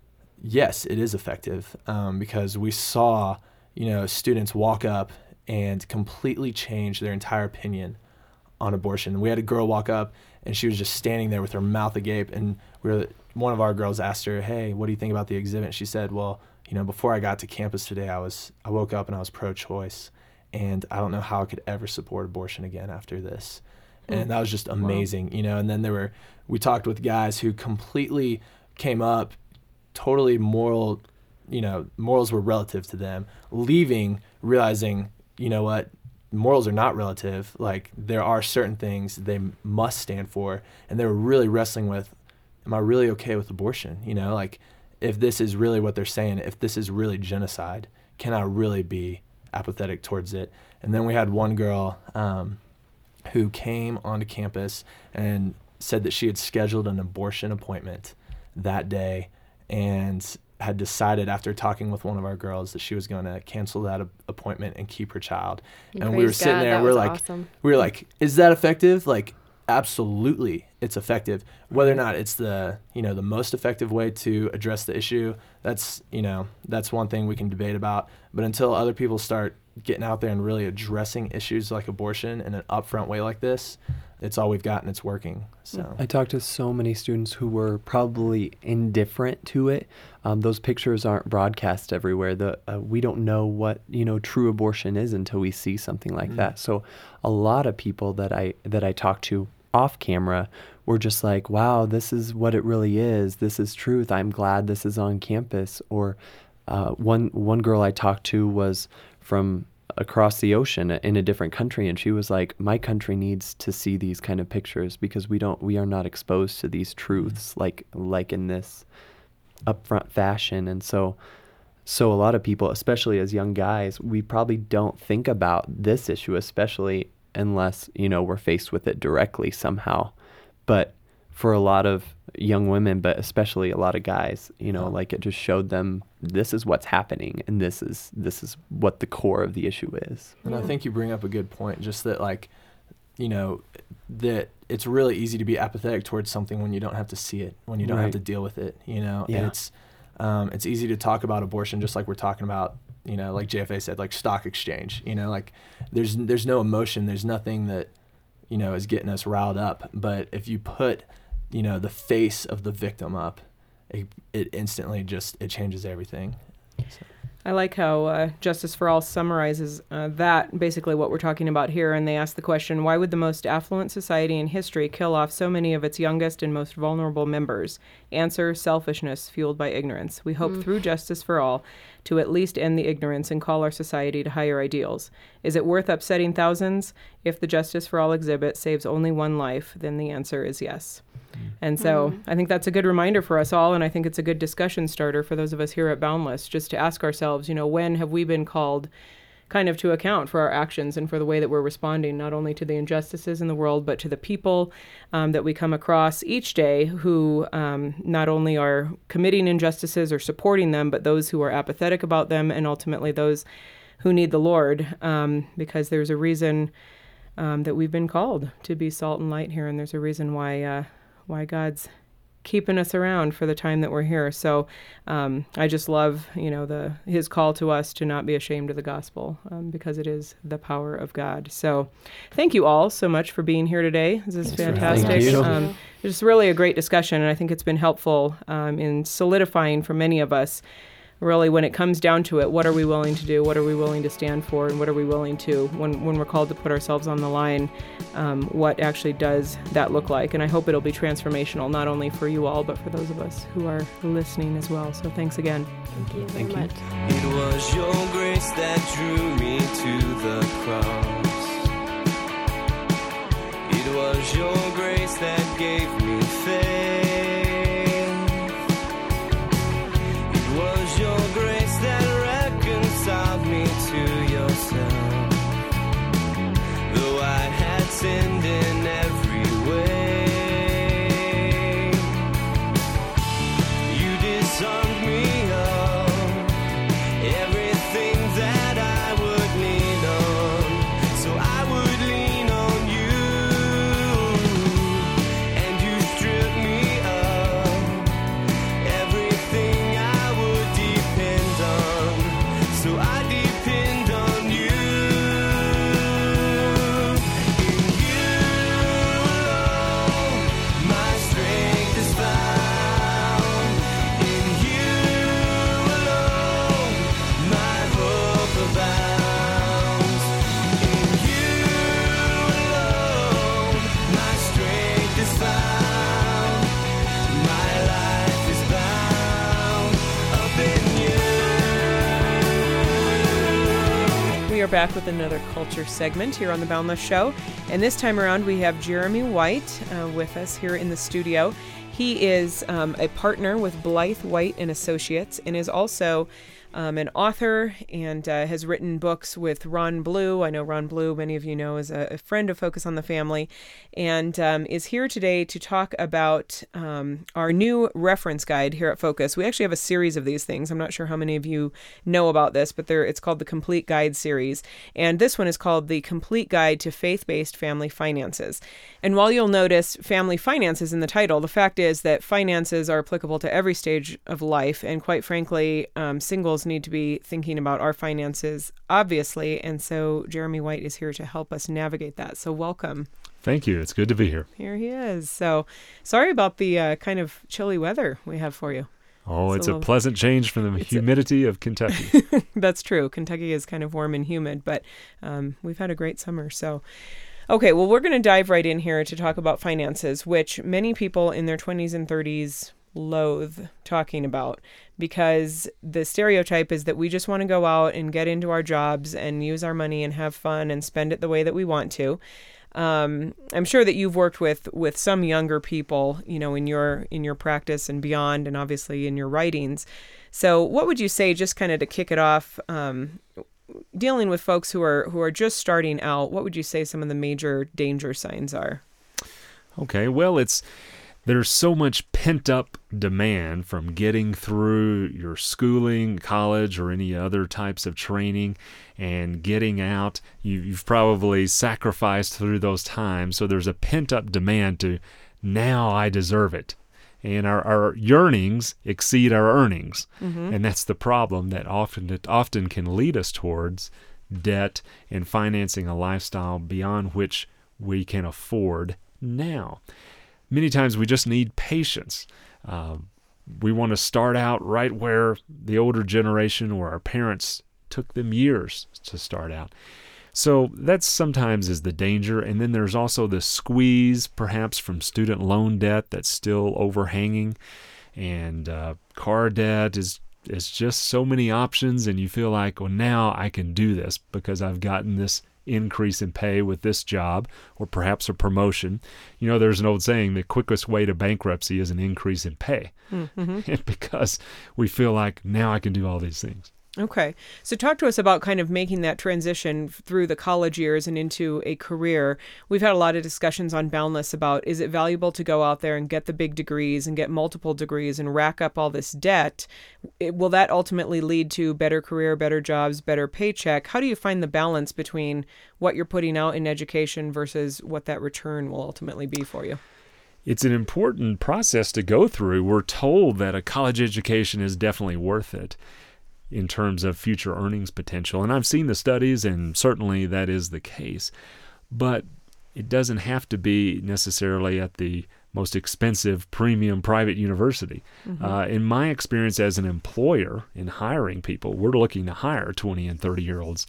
J: yes, it is effective, um, because we saw, you know, students walk up and completely change their entire opinion on abortion. We had a girl walk up, and she was just standing there with her mouth agape, and we were, one of our girls asked her, hey, what do you think about the exhibit? She said, well, you know, before I got to campus today, I was I woke up and I was pro-choice, and I don't know how I could ever support abortion again after this. And that was just amazing, wow. you know. And then there were, we talked with guys who completely came up, totally moral, you know, morals were relative to them, leaving, realizing, you know what, morals are not relative. Like, there are certain things they must stand for. And they were really wrestling with, am I really okay with abortion? You know, like, if this is really what they're saying, if this is really genocide, can I really be apathetic towards it? And then we had one girl um, who came onto campus and said that she had scheduled an abortion appointment that day and had decided after talking with one of our girls that she was going to cancel that a- appointment and keep her child. And, and we were sitting
H: God,
J: there and we were like,
H: awesome.
J: we were like, is that effective? Like, absolutely, it's effective. Whether or not it's the, you know, the most effective way to address the issue, that's, you know, that's one thing we can debate about. But until other people start getting out there and really addressing issues like abortion in an upfront way like this, it's all we've got and it's working. So
G: I talked to so many students who were probably indifferent to it. Um, those pictures aren't broadcast everywhere. The uh, we don't know what, you know, true abortion is until we see something like mm. that. So a lot of people that I that I talked to off camera were just like, wow, this is what it really is. This is truth. I'm glad this is on campus. Or uh, one one girl I talked to was from across the ocean in a different country, and she was like, my country needs to see these kind of pictures because we don't we are not exposed to these truths like like in this upfront fashion. And so so a lot of people, especially as young guys, we probably don't think about this issue, especially unless, you know, we're faced with it directly somehow. But for a lot of young women, but especially a lot of guys, you know, like it just showed them this is what's happening, and this is this is what the core of the issue is.
J: And I think you bring up a good point, just that, like, you know, that it's really easy to be apathetic towards something when you don't have to see it, when you don't
G: Right.
J: have to deal with it, you know.
G: Yeah.
J: And it's um, it's easy to talk about abortion just like we're talking about, you know, like J F A said, like stock exchange, you know, like there's there's no emotion, there's nothing that, you know, is getting us riled up. But if you put, you know, the face of the victim up, it, it instantly just, it changes everything. So.
A: I like how uh, Justice for All summarizes uh, that, basically what we're talking about here. And they ask the question, why would the most affluent society in history kill off so many of its youngest and most vulnerable members? Answer, selfishness fueled by ignorance. We hope mm. through Justice for All to at least end the ignorance and call our society to higher ideals. Is it worth upsetting thousands? If the Justice for All exhibit saves only one life, then the answer is yes. And so mm. I think that's a good reminder for us all, and I think it's a good discussion starter for those of us here at Boundless, just to ask ourselves, you know, when have we been called kind of to account for our actions and for the way that we're responding, not only to the injustices in the world, but to the people um, that we come across each day who um, not only are committing injustices or supporting them, but those who are apathetic about them, and ultimately those who need the Lord, um, because there's a reason um, that we've been called to be salt and light here, and there's a reason why uh, why God's keeping us around for the time that we're here. So um, I just love, you know, the his call to us to not be ashamed of the gospel um, because it is the power of God. So thank you all so much for being here today. This is fantastic.
G: Thank you.
A: Um, it's really a great discussion, and I think it's been helpful um, in solidifying for many of us, really, when it comes down to it, what are we willing to do? What are we willing to stand for? And what are we willing to, when, when we're called to put ourselves on the line, um, what actually does that look like? And I hope it'll be transformational, not only for you all, but for those of us who are listening as well. So thanks again.
H: Thank you
G: Thank
H: very
G: you.
H: much.
F: It was your grace that drew me to the cross. It was your grace that
A: we are back with another culture segment here on The Boundless Show. And this time around, we have Jeremy White uh, with us here in the studio. He is um, a partner with Blythe White and Associates and is also um, an author and uh, has written books with Ron Blue. I know Ron Blue, many of you know, is a, a friend of Focus on the Family, and um, is here today to talk about um, our new reference guide here at Focus. We actually have a series of these things. I'm not sure how many of you know about this, but they're, it's called the Complete Guide series. And this one is called the Complete Guide to Faith-Based Family Finances. And while you'll notice family finances in the title, the fact is that finances are applicable to every stage of life. And quite frankly, um, singles need to be thinking about our finances, obviously. And so Jeremy White is here to help us navigate that. So welcome.
K: Thank you. It's good to be here.
A: Here he is. So sorry about the uh, kind of chilly weather we have for you.
K: Oh, it's, it's a,
A: a
K: pleasant change from the humidity a... of Kentucky.
A: That's true. Kentucky is kind of warm and humid, but um, we've had a great summer. So, okay, well, we're going to dive right in here to talk about finances, which many people in their twenties and thirties loathe talking about, because the stereotype is that we just want to go out and get into our jobs and use our money and have fun and spend it the way that we want to. Um, I'm sure that you've worked with, with some younger people, you know, in your in your practice and beyond, and obviously in your writings. So what would you say, just kind of to kick it off, um, dealing with folks who are who are just starting out, what would you say some of the major danger signs are?
K: Okay, well, it's there's so much pent-up demand from getting through your schooling, college, or any other types of training and getting out. You, you've probably sacrificed through those times, so there's a pent-up demand to, now I deserve it. And our, our yearnings exceed our earnings. Mm-hmm. And that's the problem that often, it often can lead us towards debt and financing a lifestyle beyond which we can afford now. Many times we just need patience. Uh, we want to start out right where the older generation or our parents took them years to start out. So that sometimes is the danger. And then there's also the squeeze, perhaps from student loan debt that's still overhanging. And uh, car debt is is just so many options. And you feel like, well, now I can do this because I've gotten this increase in pay with this job, or perhaps a promotion. You know, there's an old saying, the quickest way to bankruptcy is an increase in pay. Mm-hmm. Because we feel like now I can do all these things.
A: Okay. So talk to us about kind of making that transition through the college years and into a career. We've had a lot of discussions on Boundless about, is it valuable to go out there and get the big degrees and get multiple degrees and rack up all this debt? It, will that ultimately lead to better career, better jobs, better paycheck? How do you find the balance between what you're putting out in education versus what that return will ultimately be for you?
K: It's an important process to go through. We're told that a college education is definitely worth it in terms of future earnings potential. And I've seen the studies, and certainly that is the case. But it doesn't have to be necessarily at the most expensive premium private university. Mm-hmm. Uh, in my experience as an employer in hiring people, we're looking to hire twenty and thirty-year-olds.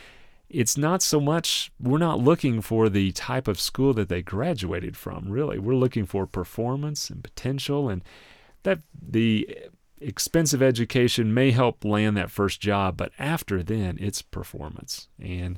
K: It's not so much, we're not looking for the type of school that they graduated from, really. We're looking for performance and potential, and that the expensive education may help land that first job, but after then, it's performance. And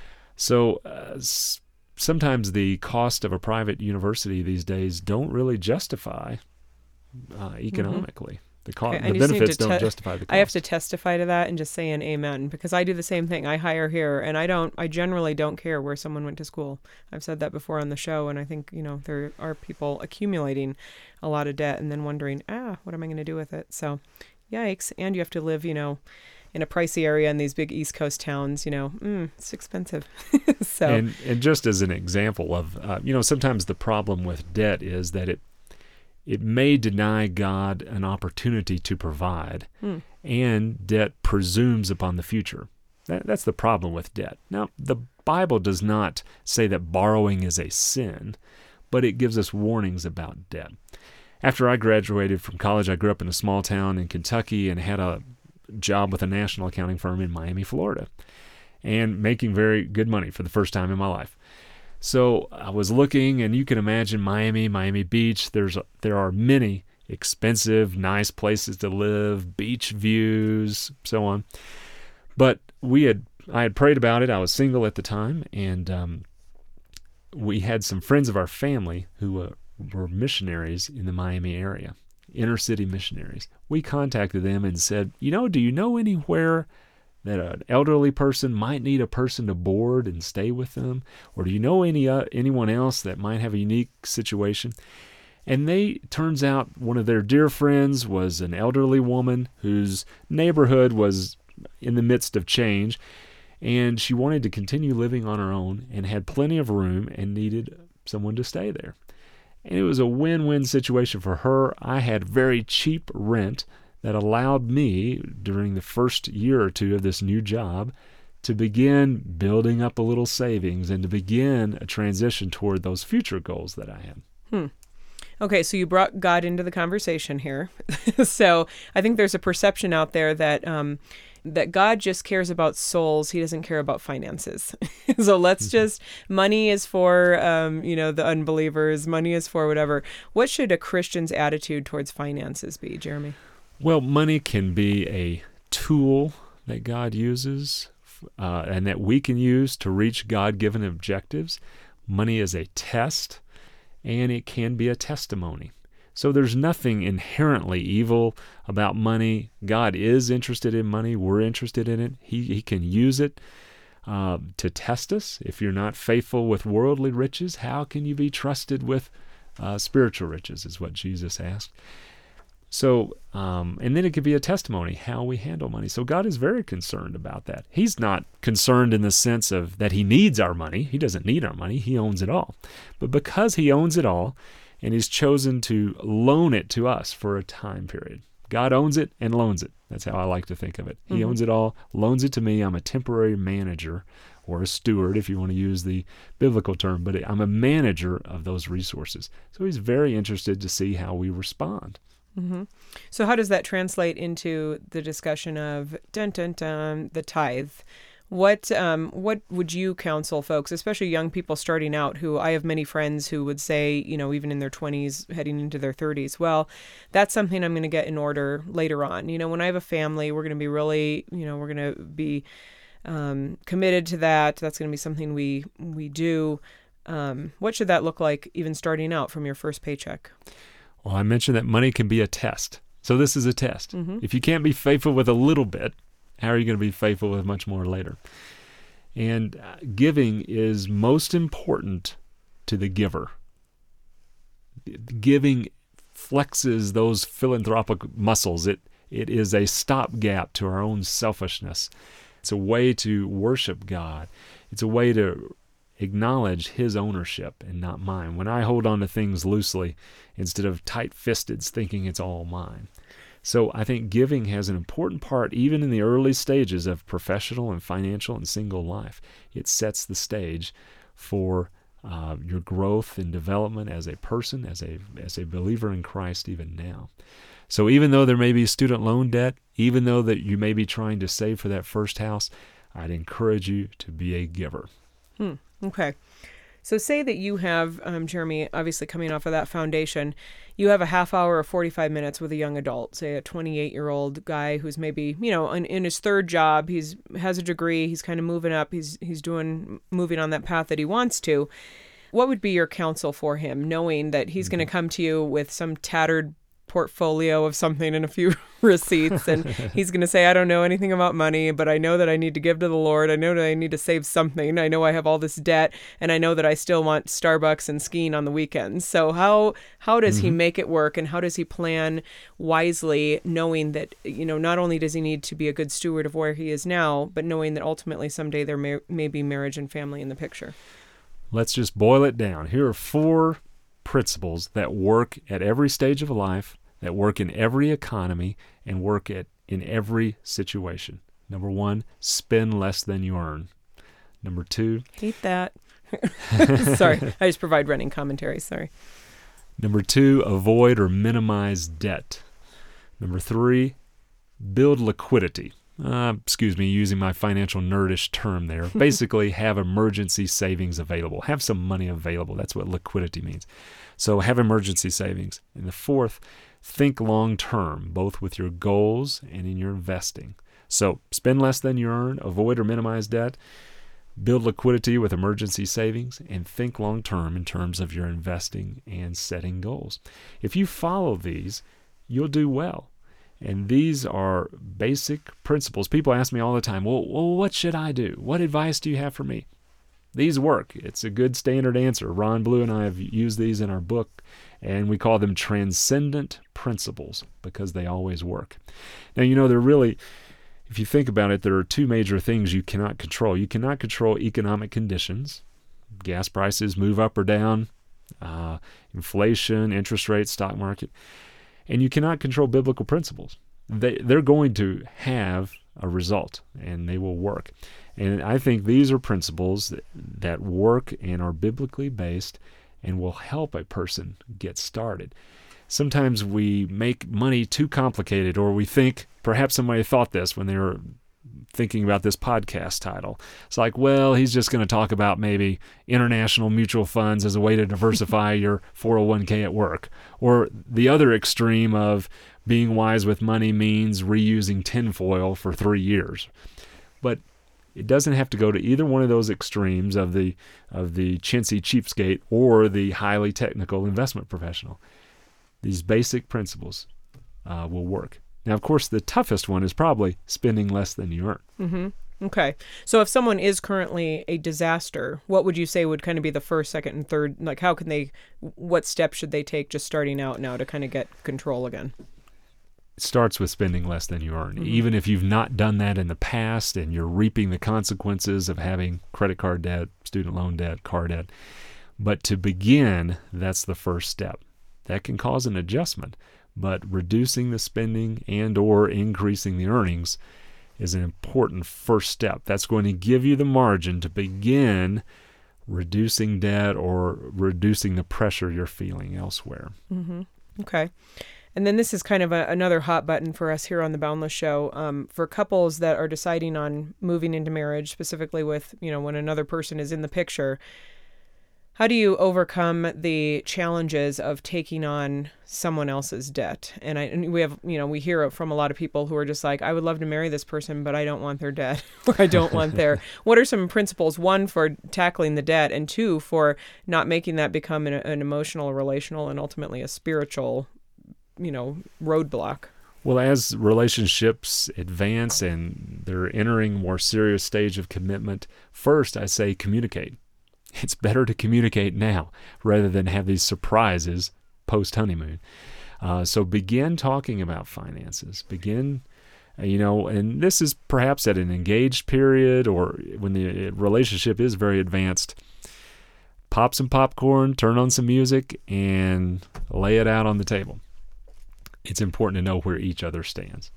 K: so uh, s- sometimes the cost of a private university these days don't really justify uh, economically. Mm-hmm. The, co-
A: okay,
K: the benefits don't
A: te-
K: justify the cost.
A: I have to testify to that and just say an amen, because I do the same thing. I hire here, and I don't. I generally don't care where someone went to school. I've said that before on the show, and I think, you know, there are people accumulating a lot of debt and then wondering, ah, what am I going to do with it? So, yikes! And you have to live, you know, in a pricey area in these big East Coast towns. You know, mm, it's expensive. so,
K: and and just as an example of, uh, you know, sometimes the problem with debt is that it. It may deny God an opportunity to provide, hmm. and debt presumes upon the future. That, that's the problem with debt. Now, the Bible does not say that borrowing is a sin, but it gives us warnings about debt. After I graduated from college, I grew up in a small town in Kentucky and had a job with a national accounting firm in Miami, Florida, and making very good money for the first time in my life. So I was looking, and you can imagine Miami, Miami Beach. There's there are many expensive, nice places to live, beach views, so on. But we had I had prayed about it. I was single at the time, and um, we had some friends of our family who uh, were missionaries in the Miami area, inner city missionaries. We contacted them and said, you know, do you know anywhere that an elderly person might need a person to board and stay with them? Or do you know any uh, anyone else that might have a unique situation? And they, turns out, one of their dear friends was an elderly woman whose neighborhood was in the midst of change, and she wanted to continue living on her own and had plenty of room and needed someone to stay there. And it was a win-win situation for her. I had very cheap rent that allowed me, during the first year or two of this new job, to begin building up a little savings and to begin a transition toward those future goals that I had.
A: Hmm. Okay, so you brought God into the conversation here. So I think there's a perception out there that um, that God just cares about souls. He doesn't care about finances. So let's just, money is for, um, you know, the unbelievers. Money is for whatever. What should a Christian's attitude towards finances be, Jeremy?
K: Well, money can be a tool that God uses uh, and that we can use to reach God-given objectives. Money is a test, and it can be a testimony. So there's nothing inherently evil about money. God is interested in money. We're interested in it. He, he can use it uh, to test us. If you're not faithful with worldly riches, how can you be trusted with uh, spiritual riches, is what Jesus asked. So, um, and then it could be a testimony, how we handle money. So God is very concerned about that. He's not concerned in the sense of that he needs our money. He doesn't need our money. He owns it all. But because he owns it all, and he's chosen to loan it to us for a time period. God owns it and loans it. That's how I like to think of it. He mm-hmm. owns it all, loans it to me. I'm a temporary manager, or a steward if you want to use the biblical term, but I'm a manager of those resources. So he's very interested to see how we respond.
A: Mm-hmm. So how does that translate into the discussion of dun, dun, dun, the tithe? What um, what would you counsel folks, especially young people starting out, who I have many friends who would say, you know, even in their twenties, heading into their thirties, well, that's something I'm going to get in order later on. You know, when I have a family, we're going to be really, you know, we're going to be um, committed to that. That's going to be something we, we do. Um, what should that look like even starting out from your first paycheck?
K: Well, I mentioned that money can be a test. So this is a test. Mm-hmm. If you can't be faithful with a little bit, how are you going to be faithful with much more later? And uh, giving is most important to the giver. Giving flexes those philanthropic muscles. It it is a stopgap to our own selfishness. It's a way to worship God. It's a way to acknowledge his ownership and not mine. When I hold on to things loosely instead of tight-fisted, thinking it's all mine. So I think giving has an important part even in the early stages of professional and financial and single life. It sets the stage for uh, your growth and development as a person, as a as a believer in Christ even now. So even though there may be student loan debt, even though that you may be trying to save for that first house, I'd encourage you to be a giver.
A: Hmm. Okay. So say that you have, um, Jeremy, obviously coming off of that foundation, you have a half hour or forty-five minutes with a young adult, say a twenty-eight-year-old guy who's maybe, you know, in, in his third job, he's has a degree, he's kind of moving up, he's he's doing, moving on that path that he wants to. What would be your counsel for him, knowing that he's going to come to you with some tattered portfolio of something and a few receipts, and he's going to say, I don't know anything about money, but I know that I need to give to the Lord. I know that I need to save something. I know I have all this debt, and I know that I still want Starbucks and skiing on the weekends. So how how does mm-hmm. he make it work, and how does he plan wisely, knowing that, you know, not only does he need to be a good steward of where he is now, but knowing that ultimately someday there may, may be marriage and family in the picture?
K: Let's just boil it down. Here are four principles that work at every stage of life, that work in every economy, and work at in every situation. Number one, spend less than you earn. Number two,
A: hate that. Sorry, I just provide running commentary. Sorry.
K: Number two, avoid or minimize debt. Number three, build liquidity. Uh, excuse me, using my financial nerdish term there. Basically, have emergency savings available. Have some money available. That's what liquidity means. So have emergency savings. And the fourth, think long term, both with your goals and in your investing. So spend less than you earn, avoid or minimize debt, build liquidity with emergency savings, and think long-term in terms of your investing and setting goals. If you follow these, you'll do well. And these are basic principles. People ask me all the time, well, well, what should I do? What advice do you have for me? These work. It's a good standard answer. Ron Blue and I have used these in our book, and we call them transcendent principles because they always work. Now, you know, they're really, if you think about it, there are two major things you cannot control. You cannot control economic conditions. Gas prices move up or down, uh, inflation, interest rates, stock market. And you cannot control biblical principles. They, they're going to have a result, and they will work. And I think these are principles that, that work and are biblically based and will help a person get started. Sometimes we make money too complicated, or we think, perhaps somebody thought this when they were thinking about this podcast title. It's like, well, he's just going to talk about maybe international mutual funds as a way to diversify your four oh one k at work. Or the other extreme of being wise with money means reusing tinfoil for three years. But it doesn't have to go to either one of those extremes of the of the chintzy cheapskate or the highly technical investment professional. These basic principles uh, will work. Now, of course, the toughest one is probably spending less than you earn.
A: Mm-hmm. Okay. So if someone is currently a disaster, what would you say would kind of be the first, second, and third? Like, how can they, what steps should they take just starting out now to kind of get control again?
K: It starts with spending less than you earn.
A: Mm-hmm.
K: Even if you've not done that in the past and you're reaping the consequences of having credit card debt, student loan debt, car debt. But to begin, that's the first step. That can cause an adjustment. But reducing the spending and or increasing the earnings is an important first step. That's going to give you the margin to begin reducing debt or reducing the pressure you're feeling elsewhere.
A: Mm-hmm. Okay. And then this is kind of a, another hot button for us here on the Boundless Show. Um, for couples that are deciding on moving into marriage, specifically with, you know, when another person is in the picture, how do you overcome the challenges of taking on someone else's debt? And, I, and we have, you know, we hear it from a lot of people who are just like, I would love to marry this person, but I don't want their debt, or I don't want their. What are some principles, one, for tackling the debt, and two, for not making that become an, an emotional, relational, and ultimately a spiritual, you know, roadblock?
K: Well, as relationships advance and they're entering a more serious stage of commitment, first I say communicate. It's better to communicate now rather than have these surprises post-honeymoon. Uh, so begin talking about finances. Begin, uh, you know, and this is perhaps at an engaged period or when the relationship is very advanced. Pop some popcorn, turn on some music, and lay it out on the table. It's important to know where each other stands.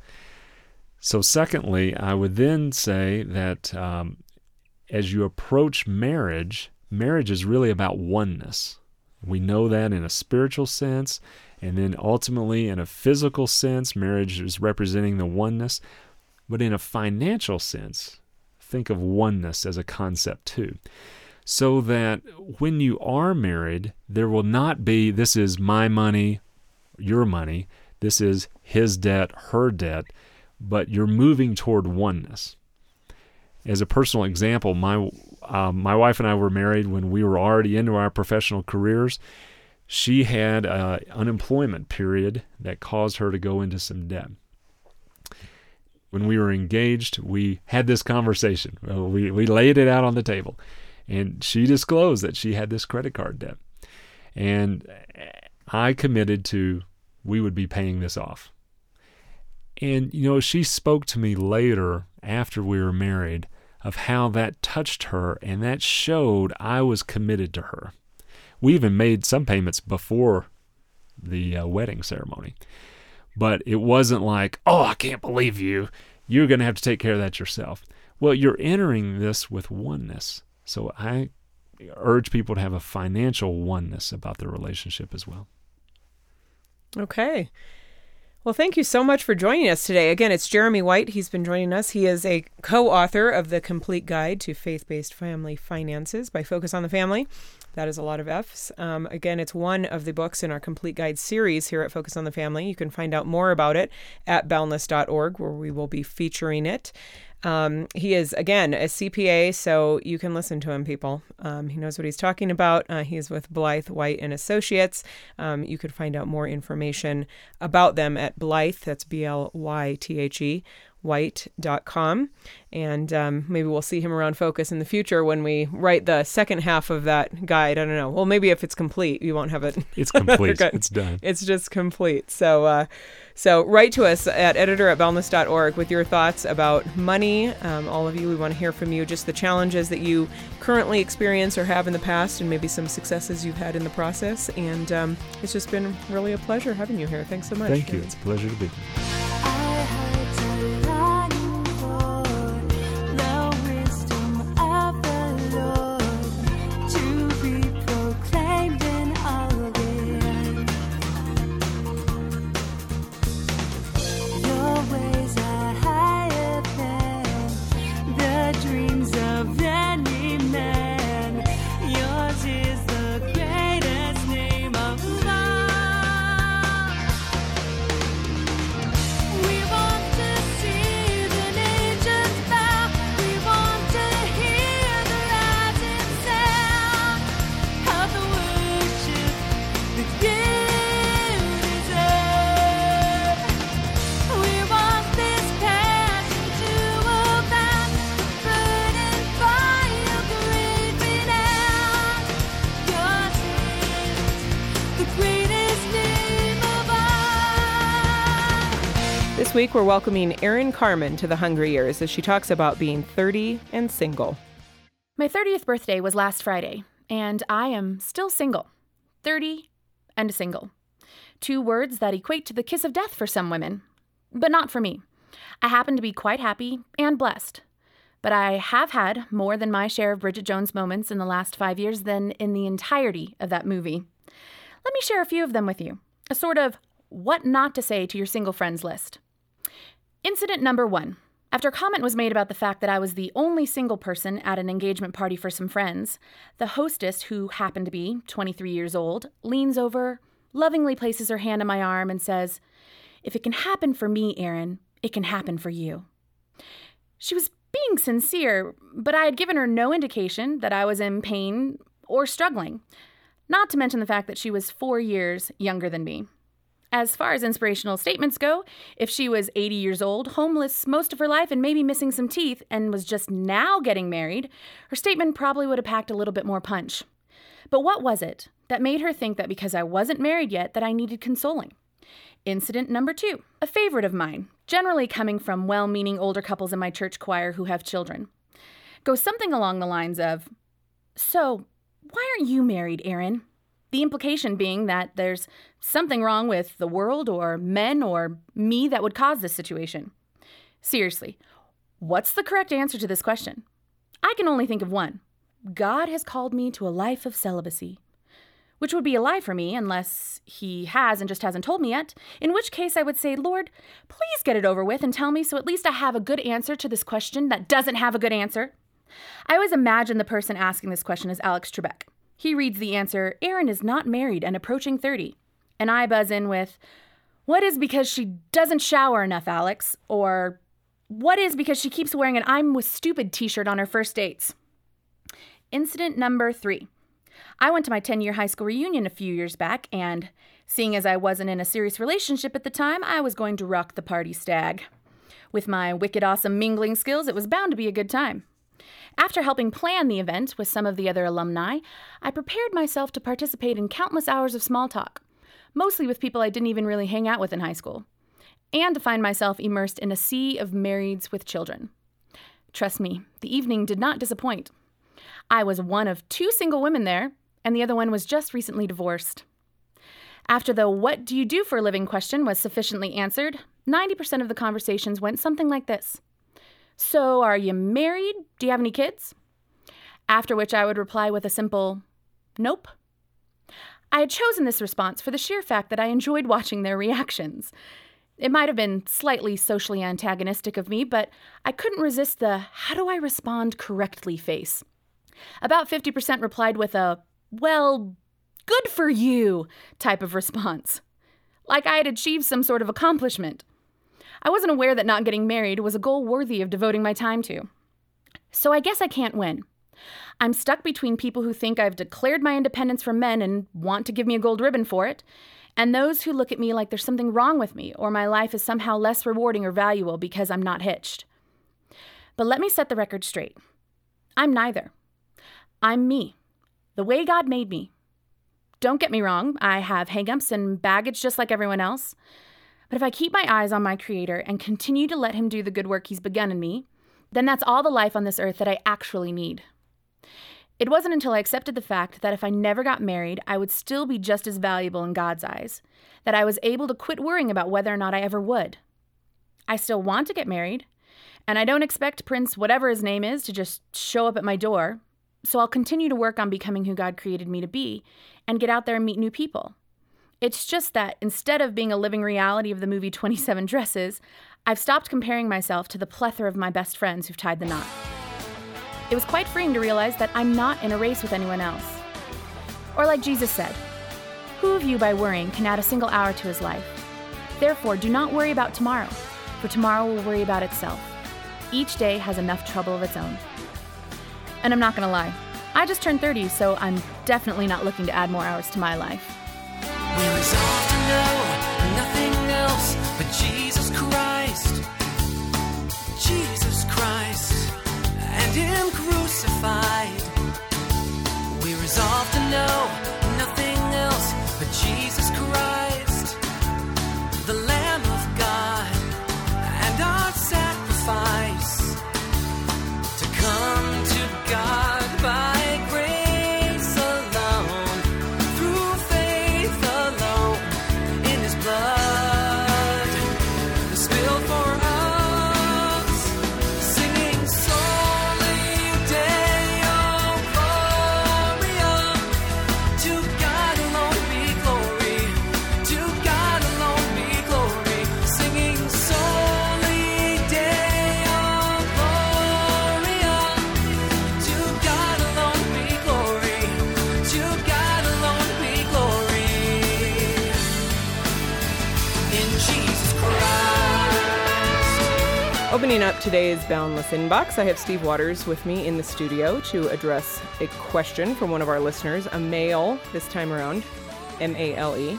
K: So secondly, I would then say that um, as you approach marriage, marriage is really about oneness. We know that in a spiritual sense, and then ultimately in a physical sense, marriage is representing the oneness. But in a financial sense, think of oneness as a concept too. So that when you are married, there will not be, this is my money, your money, this is his debt, her debt, but you're moving toward oneness. As a personal example, my um, my wife and I were married when we were already into our professional careers. She had an unemployment period that caused her to go into some debt. When we were engaged, we had this conversation. We, we laid it out on the table, and she disclosed that she had this credit card debt. And I committed to, we would be paying this off. And, you know, she spoke to me later after we were married of how that touched her, and that showed I was committed to her. We even made some payments before the uh, wedding ceremony. But it wasn't like, oh, I can't believe you. You're going to have to take care of that yourself. Well, you're entering this with oneness. So I urge people to have a financial oneness about their relationship as well.
A: Okay. Well, thank you so much for joining us today. Again, it's Jeremy White. He's been joining us. He is a co-author of The Complete Guide to Faith-Based Family Finances by Focus on the Family. That is a lot of F's. Um, again, it's one of the books in our Complete Guide series here at Focus on the Family. You can find out more about it at boundless dot org, where we will be featuring it. Um, he is, again, a C P A, so you can listen to him, people. Um, he knows what he's talking about. Uh, he's with Blythe, White and Associates. Um, you could find out more information about them at Blythe, that's B L Y T H E, white dot com. And um, maybe we'll see him around Focus in the future when we write the second half of that guide. I don't know. Well, maybe if it's complete, you won't have it.
K: It's complete. It's done.
A: It's just complete. So uh, so write to us at editor at boundless dot org with your thoughts about money. Um, all of you, we want to hear from you, just the challenges that you currently experience or have in the past, and maybe some successes you've had in the process. And um, it's just been really a pleasure having you here. Thanks so much.
K: Thank you. It's a pleasure to be here.
A: This week, we're welcoming Erin Carman to the Hungry Years as she talks about being thirty and single.
L: My thirtieth birthday was last Friday, and I am still single. thirty and single. Two words that equate to the kiss of death for some women, but not for me. I happen to be quite happy and blessed, but I have had more than my share of Bridget Jones moments in the last five years than in the entirety of that movie. Let me share a few of them with you, a sort of what not to say to your single friends list. Incident number one. After comment was made about the fact that I was the only single person at an engagement party for some friends, the hostess, who happened to be twenty-three years old, leans over, lovingly places her hand on my arm and says, "If it can happen for me, Erin, it can happen for you." She was being sincere, but I had given her no indication that I was in pain or struggling, not to mention the fact that she was four years younger than me. As far as inspirational statements go, if she was eighty years old, homeless most of her life and maybe missing some teeth, and was just now getting married, her statement probably would have packed a little bit more punch. But what was it that made her think that because I wasn't married yet that I needed consoling? Incident number two, a favorite of mine, generally coming from well-meaning older couples in my church choir who have children, goes something along the lines of, "So, why aren't you married, Erin?" The implication being that there's something wrong with the world or men or me that would cause this situation. Seriously, what's the correct answer to this question? I can only think of one. God has called me to a life of celibacy, which would be a lie for me unless he has and just hasn't told me yet, in which case I would say, "Lord, please get it over with and tell me so at least I have a good answer to this question that doesn't have a good answer." I always imagine the person asking this question is Alex Trebek. He reads the answer, "Erin is not married and approaching thirty. And I buzz in with, "What is because she doesn't shower enough, Alex?" Or, "What is because she keeps wearing an I'm with stupid t-shirt on her first dates?" Incident number three. I went to my ten-year high school reunion a few years back, and seeing as I wasn't in a serious relationship at the time, I was going to rock the party stag. With my wicked awesome mingling skills, it was bound to be a good time. After helping plan the event with some of the other alumni, I prepared myself to participate in countless hours of small talk, mostly with people I didn't even really hang out with in high school, and to find myself immersed in a sea of marrieds with children. Trust me, the evening did not disappoint. I was one of two single women there, and the other one was just recently divorced. After the "what do you do for a living" question was sufficiently answered, ninety percent of the conversations went something like this. "So, are you married? Do you have any kids?" After which I would reply with a simple, "Nope." I had chosen this response for the sheer fact that I enjoyed watching their reactions. It might have been slightly socially antagonistic of me, but I couldn't resist the how do I respond correctly face. About fifty percent replied with a, well, good for you type of response. Like I had achieved some sort of accomplishment. I wasn't aware that not getting married was a goal worthy of devoting my time to. So I guess I can't win. I'm stuck between people who think I've declared my independence from men and want to give me a gold ribbon for it, and those who look at me like there's something wrong with me or my life is somehow less rewarding or valuable because I'm not hitched. But let me set the record straight. I'm neither. I'm me, the way God made me. Don't get me wrong, I have hang-ups and baggage just like everyone else. But if I keep my eyes on my Creator and continue to let Him do the good work He's begun in me, then that's all the life on this earth that I actually need. It wasn't until I accepted the fact that if I never got married, I would still be just as valuable in God's eyes, that I was able to quit worrying about whether or not I ever would. I still want to get married, and I don't expect Prince whatever his name is to just show up at my door, so I'll continue to work on becoming who God created me to be and get out there and meet new people. It's just that instead of being a living reality of the movie twenty-seven Dresses, I've stopped comparing myself to the plethora of my best friends who've tied the knot. It was quite freeing to realize that I'm not in a race with anyone else. Or like Jesus said, who of you by worrying can add a single hour to his life? Therefore, do not worry about tomorrow, for tomorrow will worry about itself. Each day has enough trouble of its own. And I'm not gonna lie, I just turned thirty, so I'm definitely not looking to add more hours to my life.
M: We're resolved to know nothing else but Jesus Christ, Jesus Christ, and Him crucified. We're resolved to know nothing else but Jesus Christ, the Lamb of God, and our sacrifice to come to God by grace alone, through faith alone, in His blood spilled for us, singing Soli Deo Gloria. To God alone be glory, to God alone be glory, singing Soli Deo Gloria. To God alone be glory, to God alone be glory, in Jesus Christ.
A: Opening up today's Boundless Inbox, I have Steve Waters with me in the studio to address a question from one of our listeners, a male this time around, M A L E.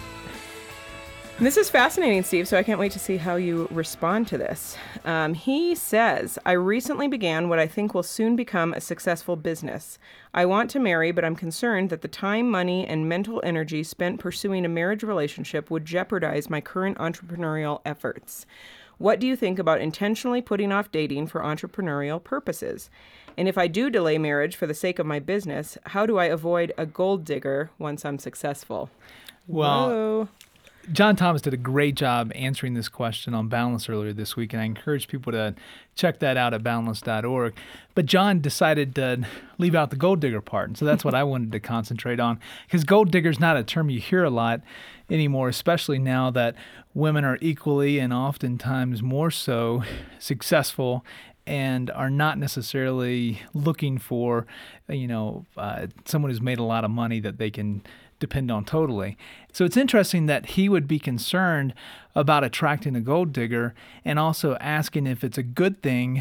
A: And this is fascinating, Steve, so I can't wait to see how you respond to this. Um, he says, I recently began what I think will soon become a successful business. I want to marry, but I'm concerned that the time, money, and mental energy spent pursuing a marriage relationship would jeopardize my current entrepreneurial efforts. What do you think about intentionally putting off dating for entrepreneurial purposes? And if I do delay marriage for the sake of my business, how do I avoid a gold digger once I'm successful?
B: Well,
A: Whoa.
B: John Thomas did a great job answering this question on Boundless earlier this week, and I encourage people to check that out at boundless dot org. But John decided to leave out the gold digger part, and so that's what I wanted to concentrate on, because gold digger is not a term you hear a lot anymore, especially now that women are equally and oftentimes more so successful and are not necessarily looking for, you know, uh, someone who's made a lot of money that they can depend on totally. So it's interesting that he would be concerned about attracting a gold digger and also asking if it's a good thing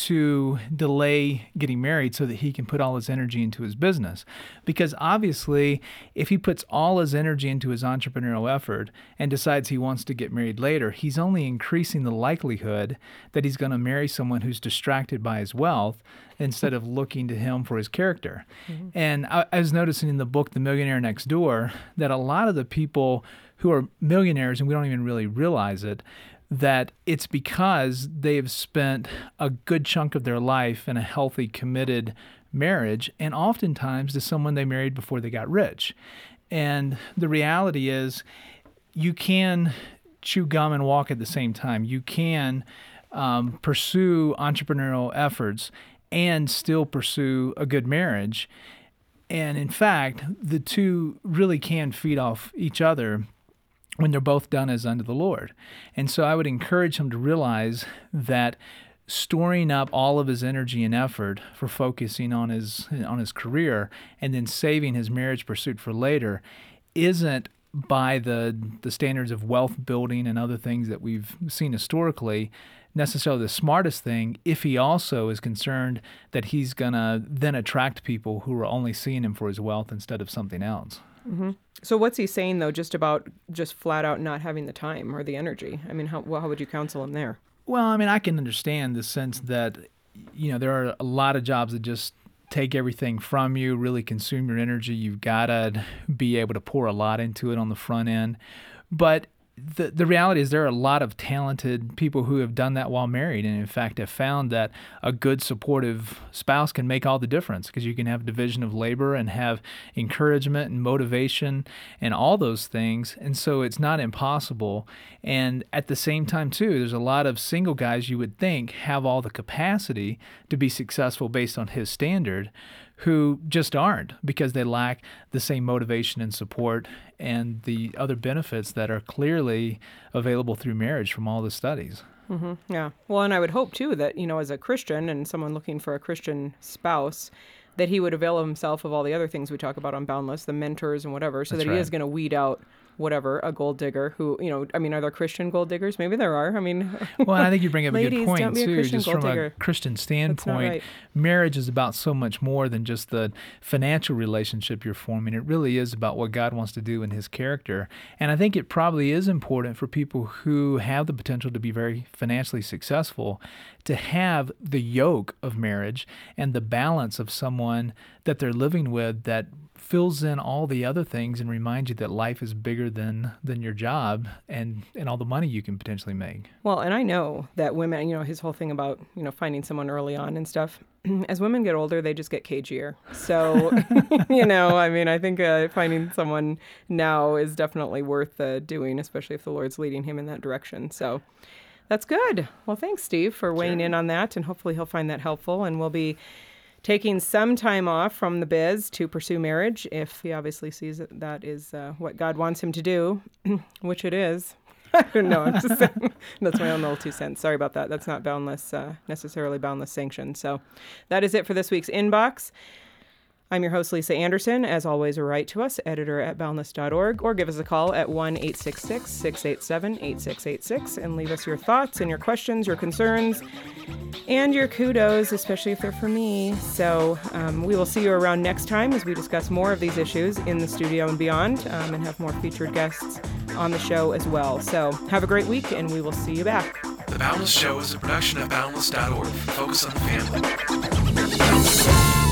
B: to delay getting married so that he can put all his energy into his business. Because obviously, if he puts all his energy into his entrepreneurial effort and decides he wants to get married later, he's only increasing the likelihood that he's going to marry someone who's distracted by his wealth instead of looking to him for his character. Mm-hmm. And I, I was noticing in the book, The Millionaire Next Door, that a lot of the people who are millionaires, and we don't even really realize it, that it's because they've spent a good chunk of their life in a healthy, committed marriage, and oftentimes to someone they married before they got rich. And the reality is you can chew gum and walk at the same time. You can um, pursue entrepreneurial efforts and still pursue a good marriage. And in fact, the two really can feed off each other. when they're both done as unto the Lord. And so I would encourage him to realize that storing up all of his energy and effort for focusing on his on his career and then saving his marriage pursuit for later isn't, by the the standards of wealth building and other things that we've seen historically, necessarily the smartest thing, if he also is concerned that he's going to then attract people who are only seeing him for his wealth instead of something else.
A: Mm-hmm. So what's he saying, though, just about just flat out not having the time or the energy? I mean, how, well, how would you counsel him there?
B: Well, I mean, I can understand the sense that, you know, there are a lot of jobs that just take everything from you, really consume your energy. You've got to be able to pour a lot into it on the front end. But the the reality is there are a lot of talented people who have done that while married, and in fact have found that a good supportive spouse can make all the difference, because you can have division of labor and have encouragement and motivation and all those things. And so it's not impossible. And at the same time, too, there's a lot of single guys you would think have all the capacity to be successful based on his standard, who just aren't, because they lack the same motivation and support and the other benefits that are clearly available through marriage from all the studies.
A: Mm-hmm. Yeah. Well, and I would hope, too, that, you know, as a Christian and someone looking for a Christian spouse, that he would avail himself of all the other things we talk about on Boundless, the mentors and whatever, so
B: That's
A: that he
B: right.
A: is going to weed out whatever, a gold digger who, you know, I mean, are there Christian gold diggers? Maybe there are. I mean,
B: well, and I think you bring up a
A: ladies,
B: good point,
A: don't be a
B: too.
A: Christian
B: Just
A: gold
B: from
A: digger.
B: a Christian
A: That's not
B: standpoint,
A: right.
B: marriage is about so much more than just the financial relationship you're forming. It really is about what God wants to do in his character. And I think it probably is important for people who have the potential to be very financially successful to have the yoke of marriage and the balance of someone that they're living with that fills in all the other things and reminds you that life is bigger than than your job and and all the money you can potentially make.
A: Well, and I know that women, you know, his whole thing about, you know, finding someone early on and stuff, as women get older, they just get cagier. So, you know, I mean, I think uh, finding someone now is definitely worth uh, doing, especially if the Lord's leading him in that direction. So that's good. Well, thanks, Steve, for weighing
K: Sure.
A: in on that, and hopefully he'll find that helpful, and we'll be taking some time off from the biz to pursue marriage if he obviously sees that that is uh, what God wants him to do, which it is. I don't know. I'm just saying. That's my own little two cents. Sorry about that. That's not boundless, uh, necessarily boundless sanctioned. So that is it for this week's Inbox. I'm your host, Lisa Anderson. As always, write to us, editor at boundless dot org, or give us a call at one eight six six, six eight seven, eight six eight six and leave us your thoughts and your questions, your concerns, and your kudos, especially if they're for me. So um, we will see you around next time as we discuss more of these issues in the studio and beyond, um, and have more featured guests on the show as well. So have a great week, and we will see you back.
M: The Boundless Show is a production of boundless dot org. Focus on the family.